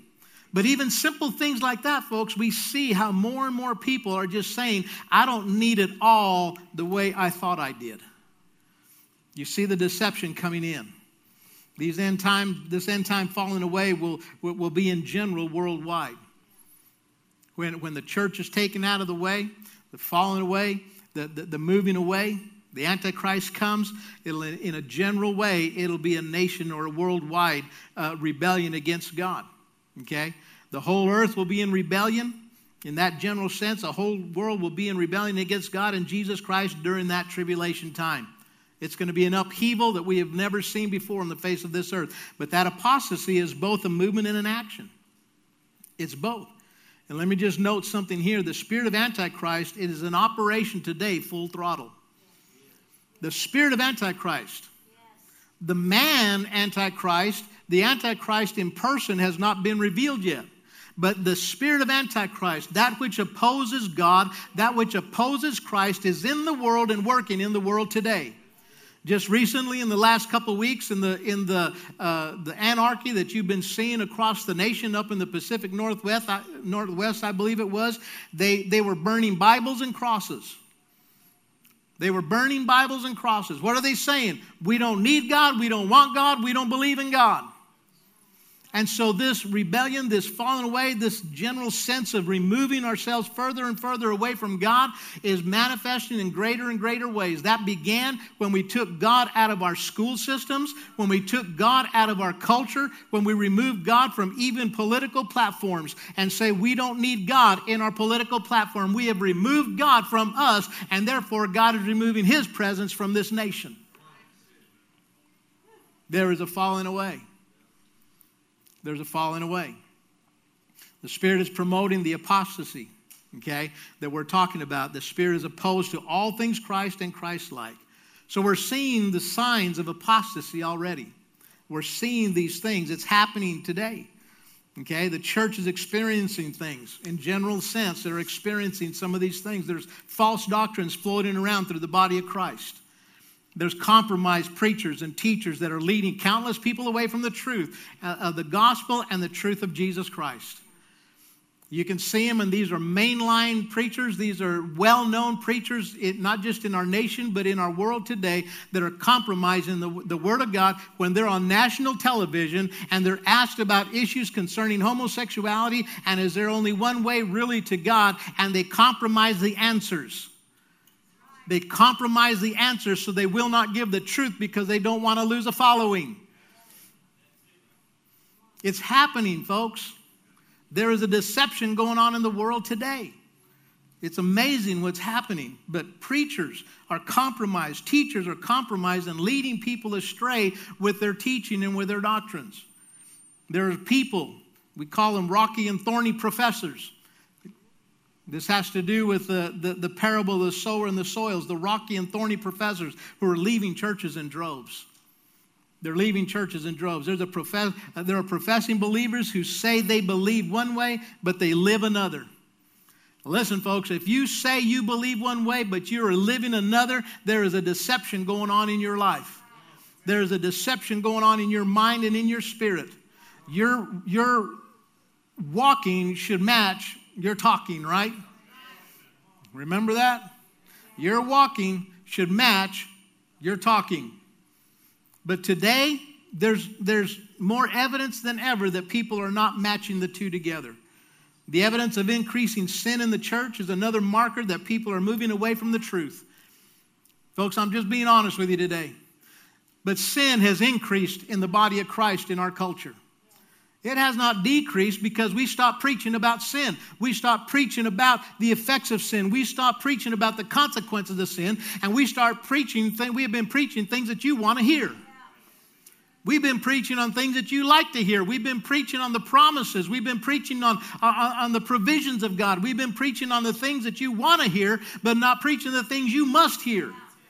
But even simple things like that, folks, we see how more and more people are just saying, I don't need it all the way I thought I did. You see the deception coming in. These end time, this end time falling away will, will, will be in general worldwide. When, when the church is taken out of the way, the falling away, the, the, the moving away, the Antichrist comes, it'll, in a general way, it'll be a nation or a worldwide uh, rebellion against God. Okay? The whole earth will be in rebellion. In that general sense, the whole world will be in rebellion against God and Jesus Christ during that tribulation time. It's going to be an upheaval that we have never seen before on the face of this earth. But that apostasy is both a movement and an action. It's both. And let me just note something here. The spirit of Antichrist, it is an operation today, full throttle. The spirit of Antichrist. The man Antichrist, the Antichrist in person has not been revealed yet. But the spirit of Antichrist, that which opposes God, that which opposes Christ, is in the world and working in the world today. Just recently, in the last couple of weeks, in the in the uh, the anarchy that you've been seeing across the nation, up in the Pacific Northwest, I, Northwest, I believe it was, they they were burning Bibles and crosses. They were burning Bibles and crosses. What are they saying? We don't need God. We don't want God. We don't believe in God. And so this rebellion, this falling away, this general sense of removing ourselves further and further away from God is manifesting in greater and greater ways. That began when we took God out of our school systems, when we took God out of our culture, when we removed God from even political platforms and say we don't need God in our political platform. We have removed God from us, and therefore God is removing His presence from this nation. There is a falling away. There's a falling away. The Spirit is promoting the apostasy, okay, that we're talking about. The Spirit is opposed to all things Christ and Christ-like. So we're seeing the signs of apostasy already. We're seeing these things. It's happening today, okay? The church is experiencing things. In general sense, they're experiencing some of these things. There's false doctrines floating around through the body of Christ. There's compromised preachers and teachers that are leading countless people away from the truth uh, of the gospel and the truth of Jesus Christ. You can see them, and these are mainline preachers. These are well-known preachers, it, not just in our nation, but in our world today, that are compromising the, the Word of God when they're on national television and they're asked about issues concerning homosexuality, and is there only one way really to God, and they compromise the answers. They compromise the answers so they will not give the truth because they don't want to lose a following. It's happening, folks. There is a deception going on in the world today. It's amazing what's happening. But preachers are compromised. Teachers are compromised and leading people astray with their teaching and with their doctrines. There are people, we call them rocky and thorny professors. This has to do with the, the, the parable of the sower and the soils, the rocky and thorny professors who are leaving churches in droves. They're leaving churches in droves. There's a profess, there are professing believers who say they believe one way, but they live another. Listen, folks, if you say you believe one way, but you are living another, there is a deception going on in your life. There is a deception going on in your mind and in your spirit. Your, your walking should match your talking, right? Remember that? Your walking should match your talking. But today, there's, there's more evidence than ever that people are not matching the two together. The evidence of increasing sin in the church is another marker that people are moving away from the truth. Folks, I'm just being honest with you today. But sin has increased in the body of Christ in our culture. It has not decreased because we stopped preaching about sin. We stopped preaching about the effects of sin. We stopped preaching about the consequences of sin. And we start preaching, th- we have been preaching things that you want to hear. We've been preaching on things that you like to hear. We've been preaching on the promises. We've been preaching on, on, on the provisions of God. We've been preaching on the things that you want to hear, but not preaching the things you must hear.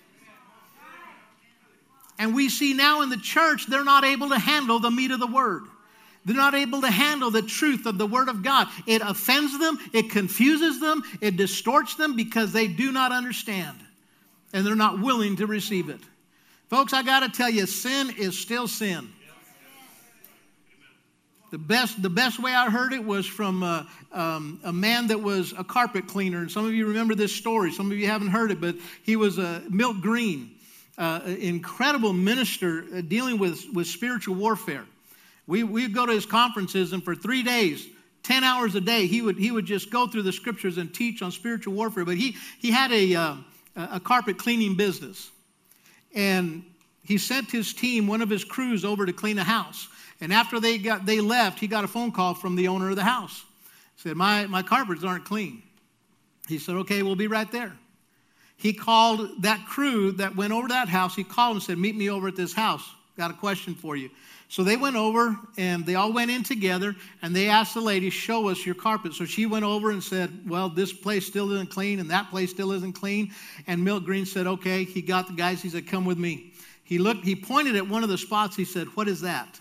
And we see now in the church, they're not able to handle the meat of the word. They're not able to handle the truth of the Word of God. It offends them, it confuses them, it distorts them because they do not understand. And they're not willing to receive it. Folks, I got to tell you, sin is still sin. The best, the best way I heard it was from uh, um, a man that was a carpet cleaner. And some of you remember this story. Some of you haven't heard it, but he was uh, Milt Green, uh, an incredible minister uh, dealing with, with spiritual warfare. We we'd go to his conferences, and for three days, ten hours a day, he would he would just go through the scriptures and teach on spiritual warfare. But he he had a uh, a carpet cleaning business, and he sent his team, one of his crews, over to clean a house. And after they got they left, he got a phone call from the owner of the house. He said, my, my carpets aren't clean. He said, okay, we'll be right there. He called that crew that went over to that house. He called and said, meet me over at this house. Got a question for you. So they went over, and they all went in together, and they asked the lady, show us your carpet. So she went over and said, well, this place still isn't clean, and that place still isn't clean. And Milt Green said, okay. He got the guys. He said, come with me. He looked. He pointed at one of the spots. He said, what is that?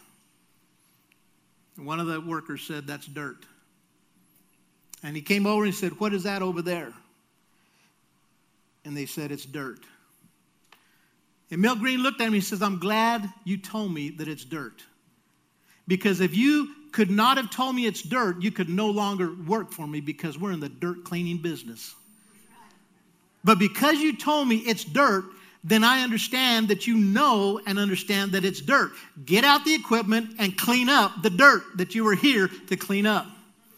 One of the workers said, that's dirt. And he came over and he said, what is that over there? And they said, it's dirt. And Milt Green looked at him and he says, I'm glad you told me that it's dirt. Because if you could not have told me it's dirt, you could no longer work for me, because we're in the dirt cleaning business. But because you told me it's dirt, then I understand that you know and understand that it's dirt. Get out the equipment and clean up the dirt that you were here to clean up.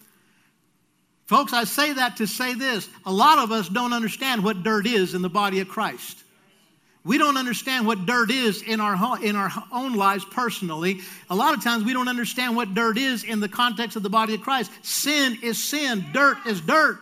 Folks, I say that to say this. A lot of us don't understand what dirt is in the body of Christ. We don't understand what dirt is in our, in our own lives personally. A lot of times we don't understand what dirt is in the context of the body of Christ. Sin is sin. Dirt is dirt.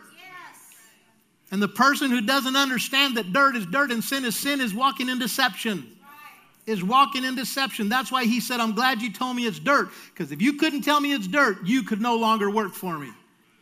And the person who doesn't understand that dirt is dirt and sin is sin is walking in deception. Is walking in deception. That's why he said, I'm glad you told me it's dirt. Because if you couldn't tell me it's dirt, you could no longer work for me.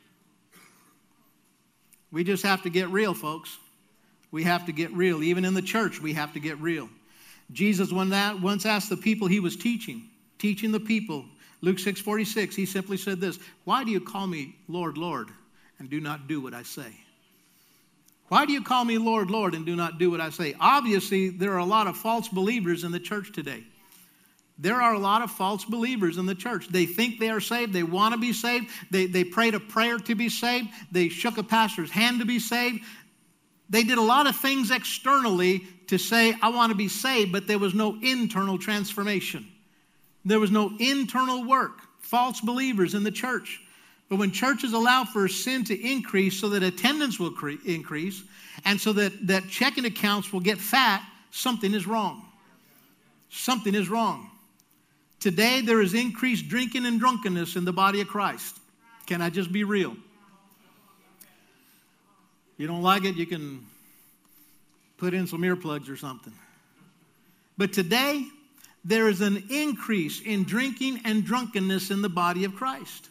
We just have to get real, folks. We have to get real. Even in the church, we have to get real. Jesus once asked the people he was teaching, teaching the people, Luke six forty-six, he simply said this, why do you call me Lord, Lord, and do not do what I say? Why do you call me Lord, Lord, and do not do what I say? Obviously, there are a lot of false believers in the church today. There are a lot of false believers in the church. They think they are saved. They want to be saved. They, they prayed a prayer to be saved. They shook a pastor's hand to be saved. They did a lot of things externally to say, I want to be saved, but there was no internal transformation. There was no internal work. False believers in the church. But when churches allow for sin to increase so that attendance will cre- increase and so that, that checking accounts will get fat, something is wrong. Something is wrong. Today there is increased drinking and drunkenness in the body of Christ. Can I just be real? You don't like it, you can put in some earplugs or something. But today there is an increase in drinking and drunkenness in the body of Christ.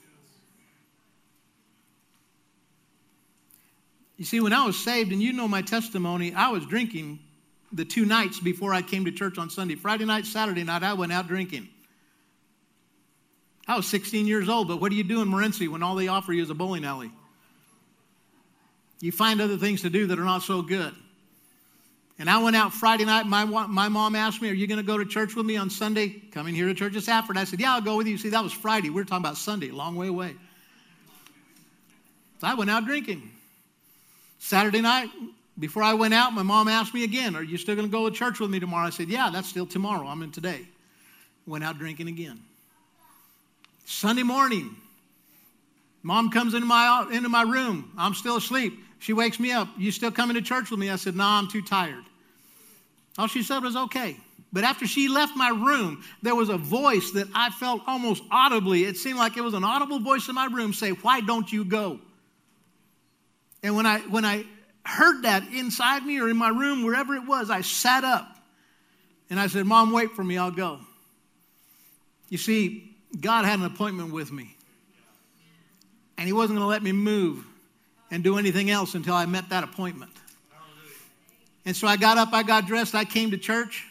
You see, when I was saved, and you know my testimony, I was drinking the two nights before I came to church on Sunday. Friday night, Saturday night, I went out drinking. I was sixteen years old, but what do you do in Morenci when all they offer you is a bowling alley? You find other things to do that are not so good. And I went out Friday night. My, my mom asked me, are you going to go to church with me on Sunday? Coming here to church at Safford. I said, yeah, I'll go with you. See, that was Friday. We were talking about Sunday, a long way away. So I went out drinking. Saturday night, before I went out, my mom asked me again, are you still going to go to church with me tomorrow? I said, yeah, that's still tomorrow. I'm in today. Went out drinking again. Sunday morning, mom comes into my, into my room. I'm still asleep. She wakes me up. You still coming to church with me? I said, no, I'm too tired. All she said was, okay. But after she left my room, there was a voice that I felt almost audibly. It seemed like it was an audible voice in my room say, why don't you go? And when I when I heard that inside me or in my room, wherever it was, I sat up. And I said, Mom, wait for me. I'll go. You see, God had an appointment with me. And he wasn't going to let me move and do anything else until I met that appointment. And so I got up, I got dressed, I came to church.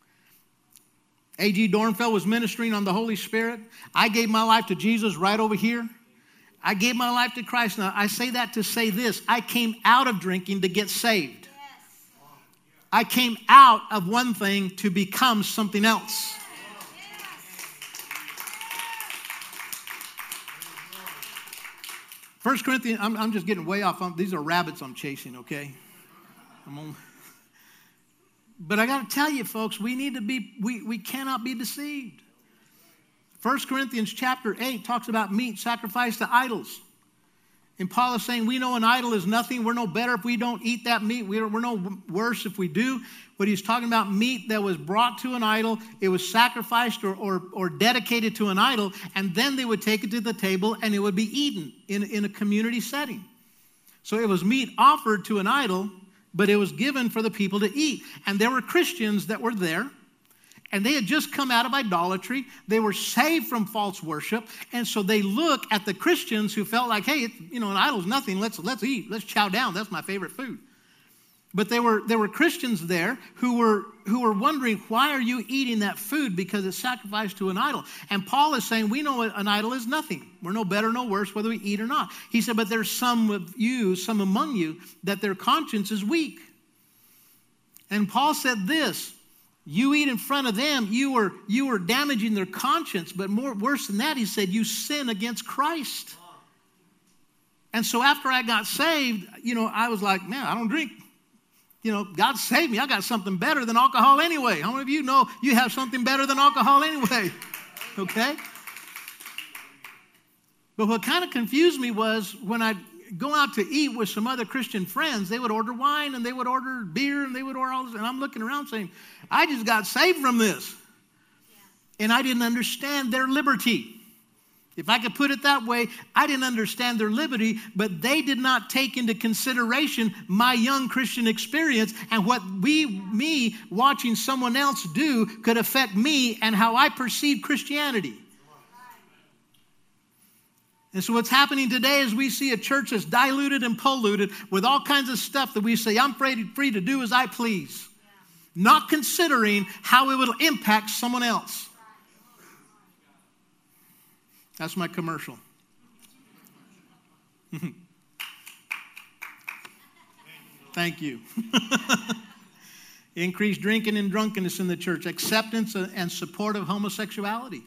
A G Dornfeld was ministering on the Holy Spirit. I gave my life to Jesus right over here. I gave my life to Christ. Now, I say that to say this. I came out of drinking to get saved. I came out of one thing to become something else. First Corinthians, I'm, I'm just getting way off. I'm, these are rabbits I'm chasing, okay? I'm on, but I got to tell you, folks, we need to be, we, we cannot be deceived. First Corinthians chapter eight talks about meat sacrificed to idols. And Paul is saying we know an idol is nothing. We're no better if we don't eat that meat. We're, we're no worse if we do. But he's talking about meat that was brought to an idol. It was sacrificed or, or, or dedicated to an idol. And then they would take it to the table and it would be eaten in, in a community setting. So it was meat offered to an idol, but it was given for the people to eat. And there were Christians that were there. And they had just come out of idolatry. They were saved from false worship. And so they look at the Christians who felt like, hey, it, you know, an idol's nothing. Let's, let's eat. Let's chow down. That's my favorite food. But there were, there were Christians there who were, who were wondering, why are you eating that food? Because it's sacrificed to an idol. And Paul is saying, we know an idol is nothing. We're no better, no worse, whether we eat or not. He said, but there's some of you, some among you, that their conscience is weak. And Paul said this, you eat in front of them, you are, you are damaging their conscience. But more worse than that, he said, you sin against Christ. And so after I got saved, you know, I was like, man, I don't drink. You know, God saved me. I got something better than alcohol anyway. How many of you know you have something better than alcohol anyway? Okay? But what kind of confused me was when I go out to eat with some other Christian friends, they would order wine and they would order beer and they would order all this. And I'm looking around saying, I just got saved from this. Yeah. And I didn't understand their liberty. If I could put it that way, I didn't understand their liberty, but they did not take into consideration my young Christian experience and what we, me watching someone else do could affect me and how I perceive Christianity. And so what's happening today is we see a church that's diluted and polluted with all kinds of stuff that we say, I'm free, free to do as I please. Yeah. Not considering how it will impact someone else. That's my commercial. Thank you. Increased drinking and drunkenness in the church. Acceptance and support of homosexuality.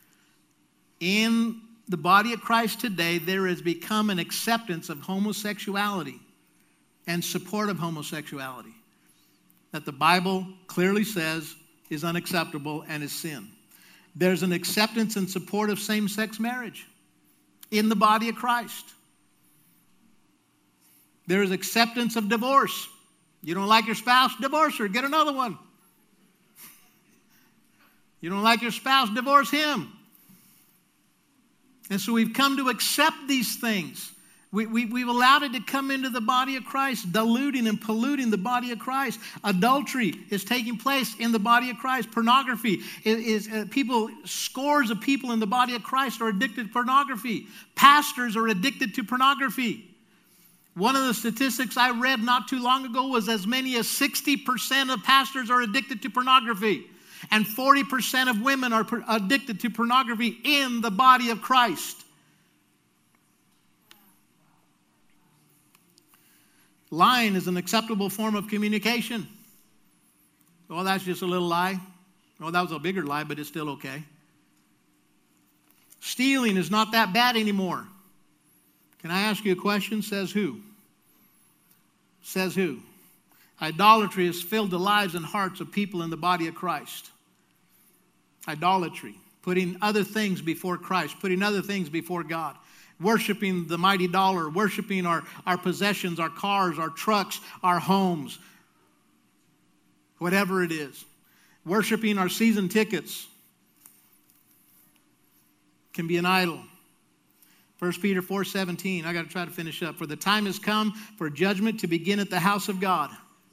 In the body of Christ today, there has become an acceptance of homosexuality and support of homosexuality that the Bible clearly says is unacceptable and is sin. There's an acceptance and support of same-sex marriage in the body of Christ. There is acceptance of divorce. You don't like your spouse, divorce her, get another one. You don't like your spouse, divorce him. And so we've come to accept these things. We, we, we've allowed it to come into the body of Christ, diluting and polluting the body of Christ. Adultery is taking place in the body of Christ. Pornography is, is uh, people, scores of people in the body of Christ are addicted to pornography. Pastors are addicted to pornography. One of the statistics I read not too long ago was as many as sixty percent of pastors are addicted to pornography. And forty percent of women are addicted to pornography in the body of Christ. Lying is an acceptable form of communication. Oh, that's just a little lie. Oh, that was a bigger lie, but it's still okay. Stealing is not that bad anymore. Can I ask you a question? Says who? Says who? Idolatry has filled the lives and hearts of people in the body of Christ. Idolatry, putting other things before Christ, putting other things before God. Worshiping the mighty dollar, worshiping our, our possessions, our cars, our trucks, our homes, whatever it is. Worshiping our season tickets can be an idol. First Peter four seventeen, I got to try to finish up. For the time has come for judgment to begin at the house of God.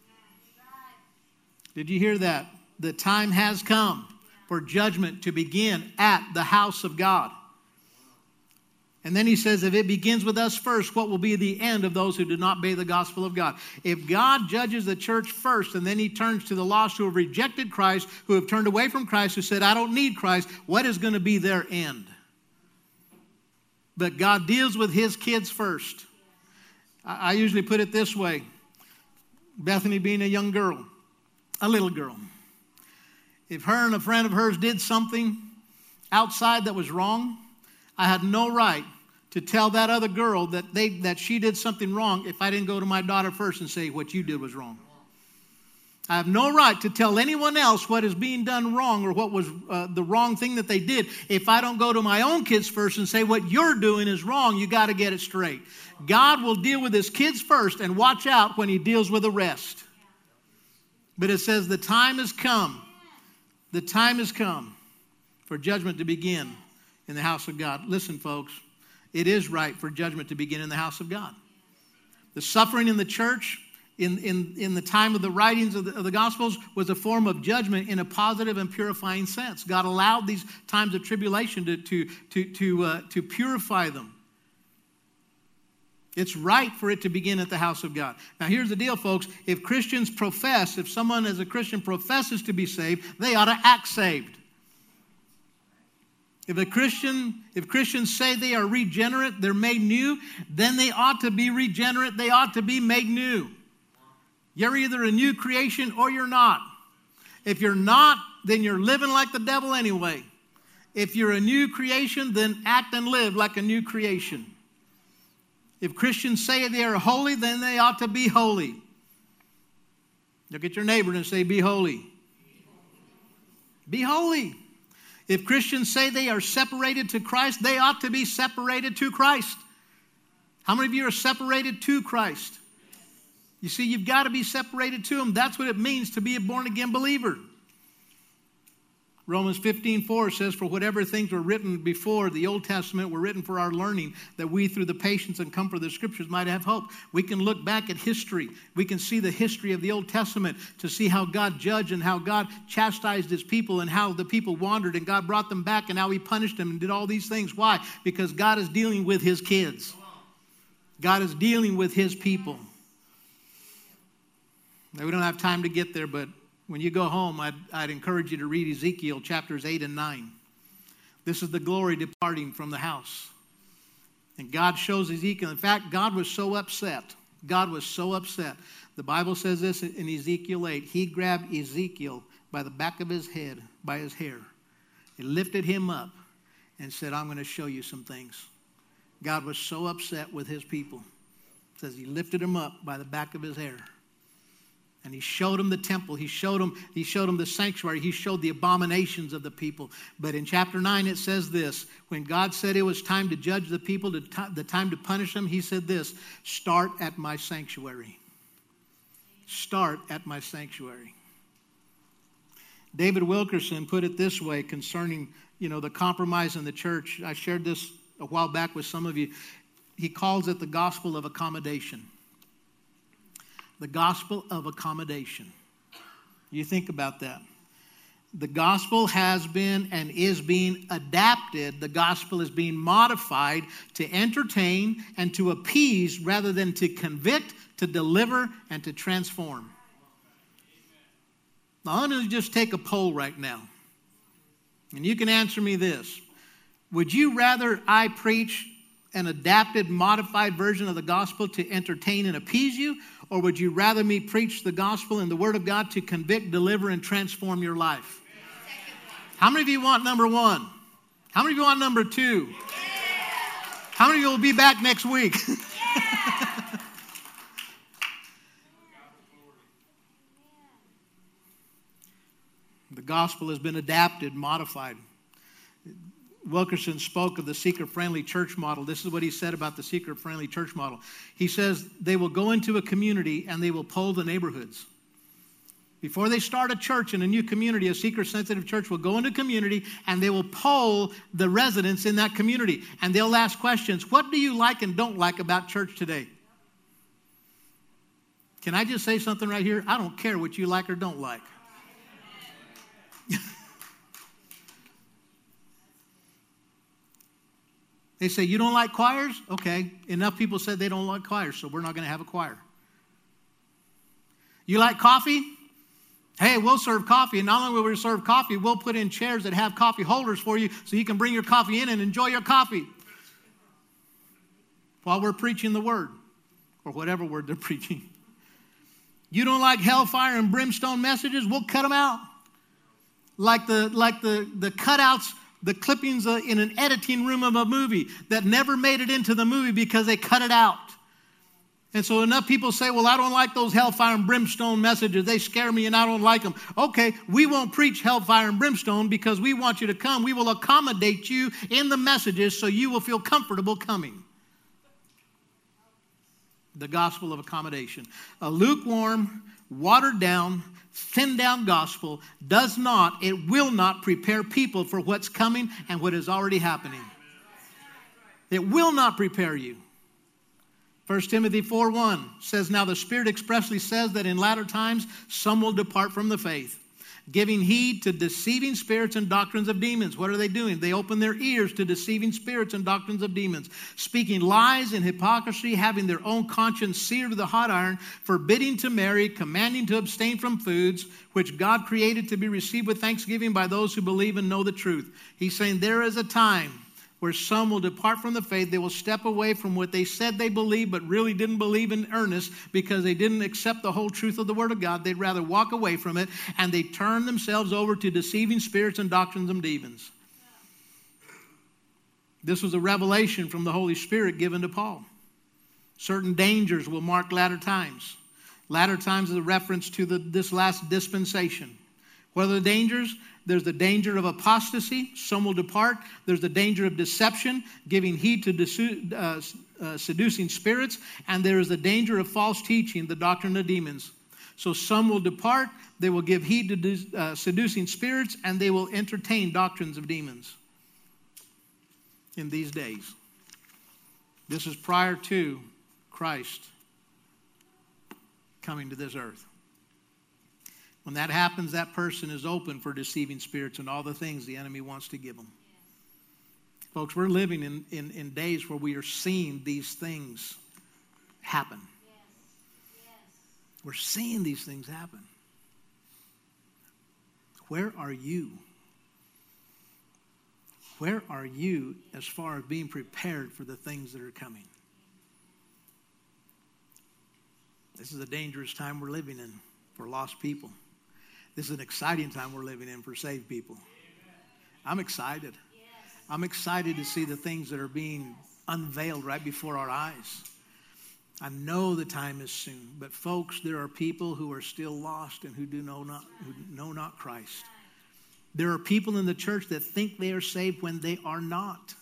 Did you hear that? The time has come for judgment to begin at the house of God. And then he says, if it begins with us first, what will be the end of those who do not obey the gospel of God? If God judges the church first, and then he turns to the lost who have rejected Christ, who have turned away from Christ, who said, I don't need Christ, what is going to be their end? But God deals with his kids first. I usually put it this way. Bethany being a young girl, a little girl. If her and a friend of hers did something outside that was wrong, I had no right to tell that other girl that they that she did something wrong if I didn't go to my daughter first and say what you did was wrong. I have no right to tell anyone else what is being done wrong or what was uh, the wrong thing that they did if I don't go to my own kids first and say what you're doing is wrong. You got to get it straight. God will deal with his kids first, and watch out when he deals with the rest. But it says the time has come. The time has come for judgment to begin in the house of God. Listen, folks, it is right for judgment to begin in the house of God. The suffering in the church in, in, in the time of the writings of the, of the Gospels was a form of judgment in a positive and purifying sense. God allowed these times of tribulation to, to, to, to, uh, to purify them. It's right for it to begin at the house of God. Now, here's the deal, folks. If Christians profess, if someone as a Christian professes to be saved, they ought to act saved. If a Christian, if Christians say they are regenerate, they're made new, then they ought to be regenerate. They ought to be made new. You're either a new creation or you're not. If you're not, then you're living like the devil anyway. If you're a new creation, then act and live like a new creation. If Christians say they are holy, then they ought to be holy. Look at your neighbor and say, be holy. Be holy. If Christians say they are separated to Christ, they ought to be separated to Christ. How many of you are separated to Christ? You see, you've got to be separated to him. That's what it means to be a born-again believer. Romans fifteen four says, for whatever things were written before the Old Testament were written for our learning, that we through the patience and comfort of the Scriptures might have hope. We can look back at history. We can see the history of the Old Testament to see how God judged and how God chastised his people and how the people wandered and God brought them back and how he punished them and did all these things. Why? Because God is dealing with his kids. God is dealing with his people. Now, we don't have time to get there, but when you go home, I'd, I'd encourage you to read Ezekiel chapters eight and nine. This is the glory departing from the house. And God shows Ezekiel. In fact, God was so upset. God was so upset. The Bible says this in Ezekiel eight. He grabbed Ezekiel by the back of his head, by his hair. He lifted him up and said, I'm going to show you some things. God was so upset with his people. It says he lifted him up by the back of his hair. And he showed them the temple. He showed them, he showed them the sanctuary. He showed the abominations of the people. But in chapter nine, it says this. When God said it was time to judge the people, the time to punish them, he said this, start at my sanctuary. Start at my sanctuary. David Wilkerson put it this way concerning, you know, the compromise in the church. I shared this a while back with some of you. He calls it the gospel of accommodation. The gospel of accommodation. You think about that. The gospel has been and is being adapted. The gospel is being modified to entertain and to appease rather than to convict, to deliver, and to transform. Now, I'm going to just take a poll right now. And you can answer me this. Would you rather I preach an adapted, modified version of the gospel to entertain and appease you? Or would you rather me preach the gospel and the word of God to convict, deliver, and transform your life? How many of you want number one? How many of you want number two? How many of you will be back next week? The gospel has been adapted, modified. Wilkerson spoke of the seeker-friendly church model. This is what he said about the seeker-friendly church model. He says they will go into a community and they will poll the neighborhoods. Before they start a church in a new community, a seeker-sensitive church will go into a community and they will poll the residents in that community. And they'll ask questions. What do you like and don't like about church today? Can I just say something right here? I don't care what you like or don't like. They say, you don't like choirs? Okay, enough people said they don't like choirs, so we're not going to have a choir. You like coffee? Hey, we'll serve coffee. And not only will we serve coffee, we'll put in chairs that have coffee holders for you so you can bring your coffee in and enjoy your coffee while we're preaching the word or whatever word they're preaching. You don't like hellfire and brimstone messages? We'll cut them out. Like the, like the, the cutouts the clippings uh, in an editing room of a movie that never made it into the movie because they cut it out. And so enough people say, well, I don't like those hellfire and brimstone messages. They scare me and I don't like them. Okay, we won't preach hellfire and brimstone because we want you to come. We will accommodate you in the messages so you will feel comfortable coming. The gospel of accommodation. A lukewarm, watered down, thinned down gospel does not, it will not prepare people for what's coming and what is already happening. It will not prepare you. First Timothy four one says, now the Spirit expressly says that in latter times some will depart from the faith, giving heed to deceiving spirits and doctrines of demons. What are they doing? They open their ears to deceiving spirits and doctrines of demons, speaking lies and hypocrisy, having their own conscience seared with a hot iron, forbidding to marry, commanding to abstain from foods, which God created to be received with thanksgiving by those who believe and know the truth. He's saying there is a time where some will depart from the faith. They will step away from what they said they believed but really didn't believe in earnest because they didn't accept the whole truth of the Word of God. They'd rather walk away from it, and they turn themselves over to deceiving spirits and doctrines of demons. This was a revelation from the Holy Spirit given to Paul. Certain dangers will mark latter times. Latter times is a reference to the, this last dispensation. What are the dangers? There's the danger of apostasy. Some will depart. There's the danger of deception, giving heed to desu- uh, uh, seducing spirits. And there is the danger of false teaching, the doctrine of demons. So some will depart. They will give heed to de- uh, seducing spirits, and they will entertain doctrines of demons in these days. This is prior to Christ coming to this earth. When that happens, that person is open for deceiving spirits and all the things the enemy wants to give them. Yes. Folks, we're living in, in, in days where we are seeing these things happen. Yes. Yes. We're seeing these things happen. Where are you? Where are you as far as being prepared for the things that are coming? This is a dangerous time we're living in for lost people. This is an exciting time we're living in for saved people. I'm excited. I'm excited to see the things that are being unveiled right before our eyes. I know the time is soon, but folks, there are people who are still lost and who do know not, who know not Christ. There are people in the church that think they are saved when they are not.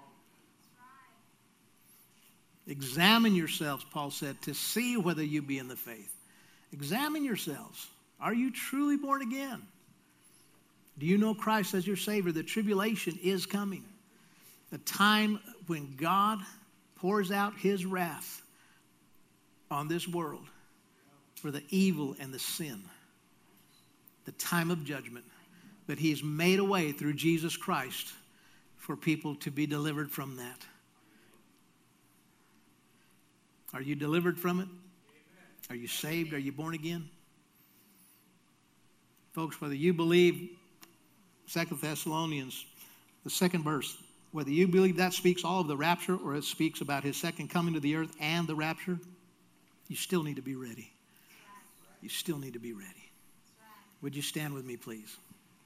Examine yourselves, Paul said, to see whether you be in the faith. Examine yourselves. Are you truly born again? Do you know Christ as your Savior? The tribulation is coming. The time when God pours out his wrath on this world for the evil and the sin. The time of judgment. But he's made a way through Jesus Christ for people to be delivered from that. Are you delivered from it? Are you saved? Are you born again? Folks, whether you believe Second Thessalonians, the second verse, whether you believe that speaks all of the rapture or it speaks about his second coming to the earth and the rapture, you still need to be ready. You still need to be ready. Would you stand with me, please?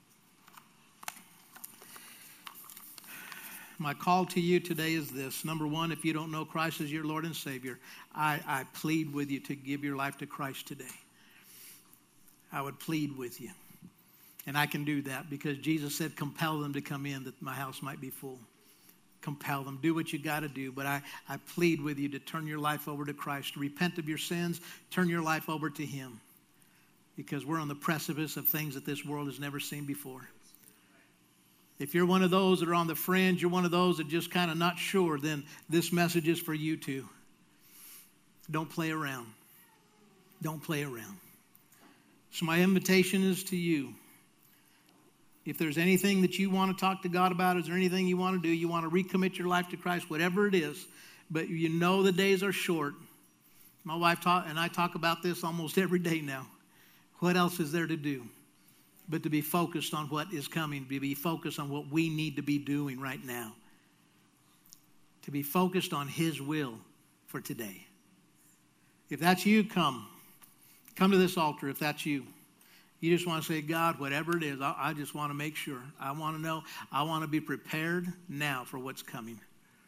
My call to you today is this. Number one, if you don't know Christ as your Lord and Savior, I, I plead with you to give your life to Christ today. I would plead with you. And I can do that because Jesus said, compel them to come in that my house might be full. Compel them. Do what you got to do. But I, I plead with you to turn your life over to Christ. To repent of your sins. Turn your life over to him. Because we're on the precipice of things that this world has never seen before. If you're one of those that are on the fringe, you're one of those that just kind of not sure, then this message is for you too. Don't play around. Don't play around. So my invitation is to you. If there's anything that you want to talk to God about, is there anything you want to do, you want to recommit your life to Christ, whatever it is, but you know the days are short. My wife talk, and I talk about this almost every day now. What else is there to do but to be focused on what is coming, to be focused on what we need to be doing right now, to be focused on his will for today. If that's you, come. Come to this altar if that's you. You just want to say, God, whatever it is, I, I just want to make sure. I want to know. I want to be prepared now for what's coming.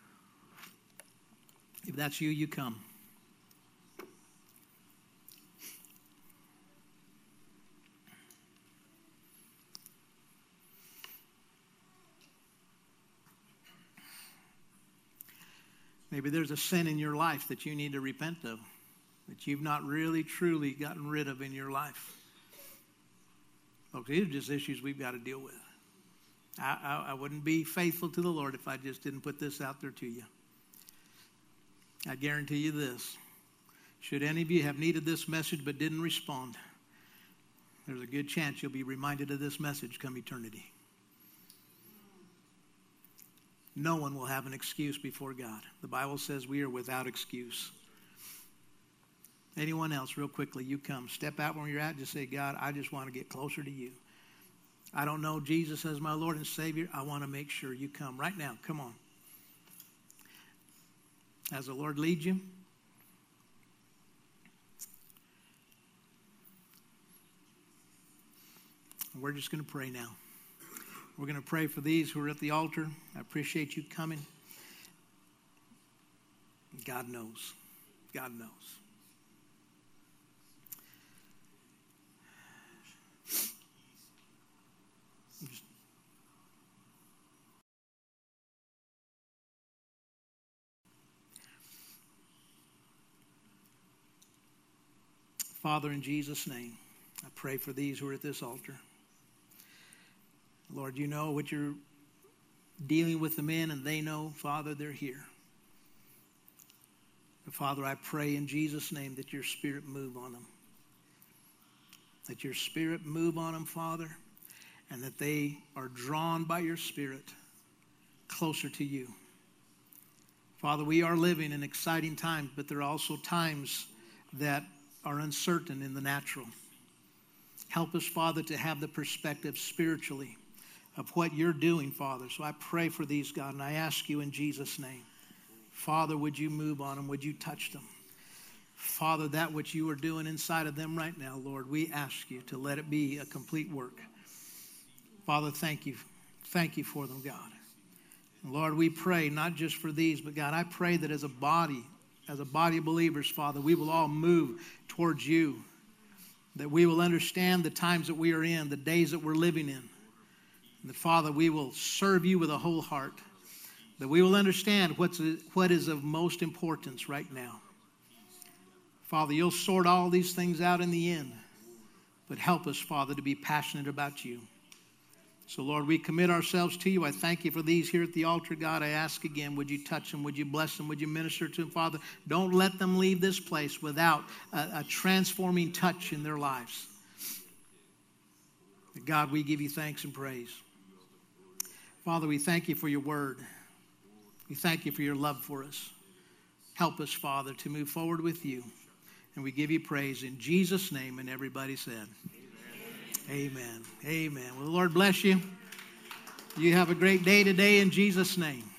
If that's you, you come. Maybe there's a sin in your life that you need to repent of, that you've not really, truly gotten rid of in your life. Folks, these are just issues we've got to deal with. I, I, I wouldn't be faithful to the Lord if I just didn't put this out there to you. I guarantee you this. Should any of you have needed this message but didn't respond, there's a good chance you'll be reminded of this message come eternity. No one will have an excuse before God. The Bible says we are without excuse. Anyone else, real quickly, you come. Step out where you're at. Just say, God, I just want to get closer to you. I don't know Jesus as my Lord and Savior. I want to make sure you come right now. Come on. As the Lord leads you. We're just going to pray now. We're going to pray for these who are at the altar. I appreciate you coming. God knows. God knows. Just Father, in Jesus' name, I pray for these who are at this altar. Lord, you know what you're dealing with them in, and they know, Father, they're here. But Father, I pray in Jesus' name that your Spirit move on them. That your Spirit move on them, Father, and that they are drawn by your Spirit closer to you. Father, we are living in exciting times, but there are also times that are uncertain in the natural. Help us, Father, to have the perspective spiritually of what you're doing, Father. So I pray for these, God, and I ask you in Jesus' name, Father, would you move on them? Would you touch them? Father, that which you are doing inside of them right now, Lord, we ask you to let it be a complete work. Father, thank you. Thank you for them, God. And Lord, we pray not just for these, but God, I pray that as a body, as a body of believers, Father, we will all move towards you, that we will understand the times that we are in, the days that we're living in. And that, Father, we will serve you with a whole heart, that we will understand what's, what is of most importance right now. Father, you'll sort all these things out in the end, but help us, Father, to be passionate about you. So, Lord, we commit ourselves to you. I thank you for these here at the altar, God. I ask again, would you touch them? Would you bless them? Would you minister to them, Father? Don't let them leave this place without a, a transforming touch in their lives. God, we give you thanks and praise. Father, we thank you for your word. We thank you for your love for us. Help us, Father, to move forward with you. And we give you praise in Jesus' name. And everybody said, Amen. Amen. Amen. Well, the Lord bless you. You have a great day today in Jesus' name.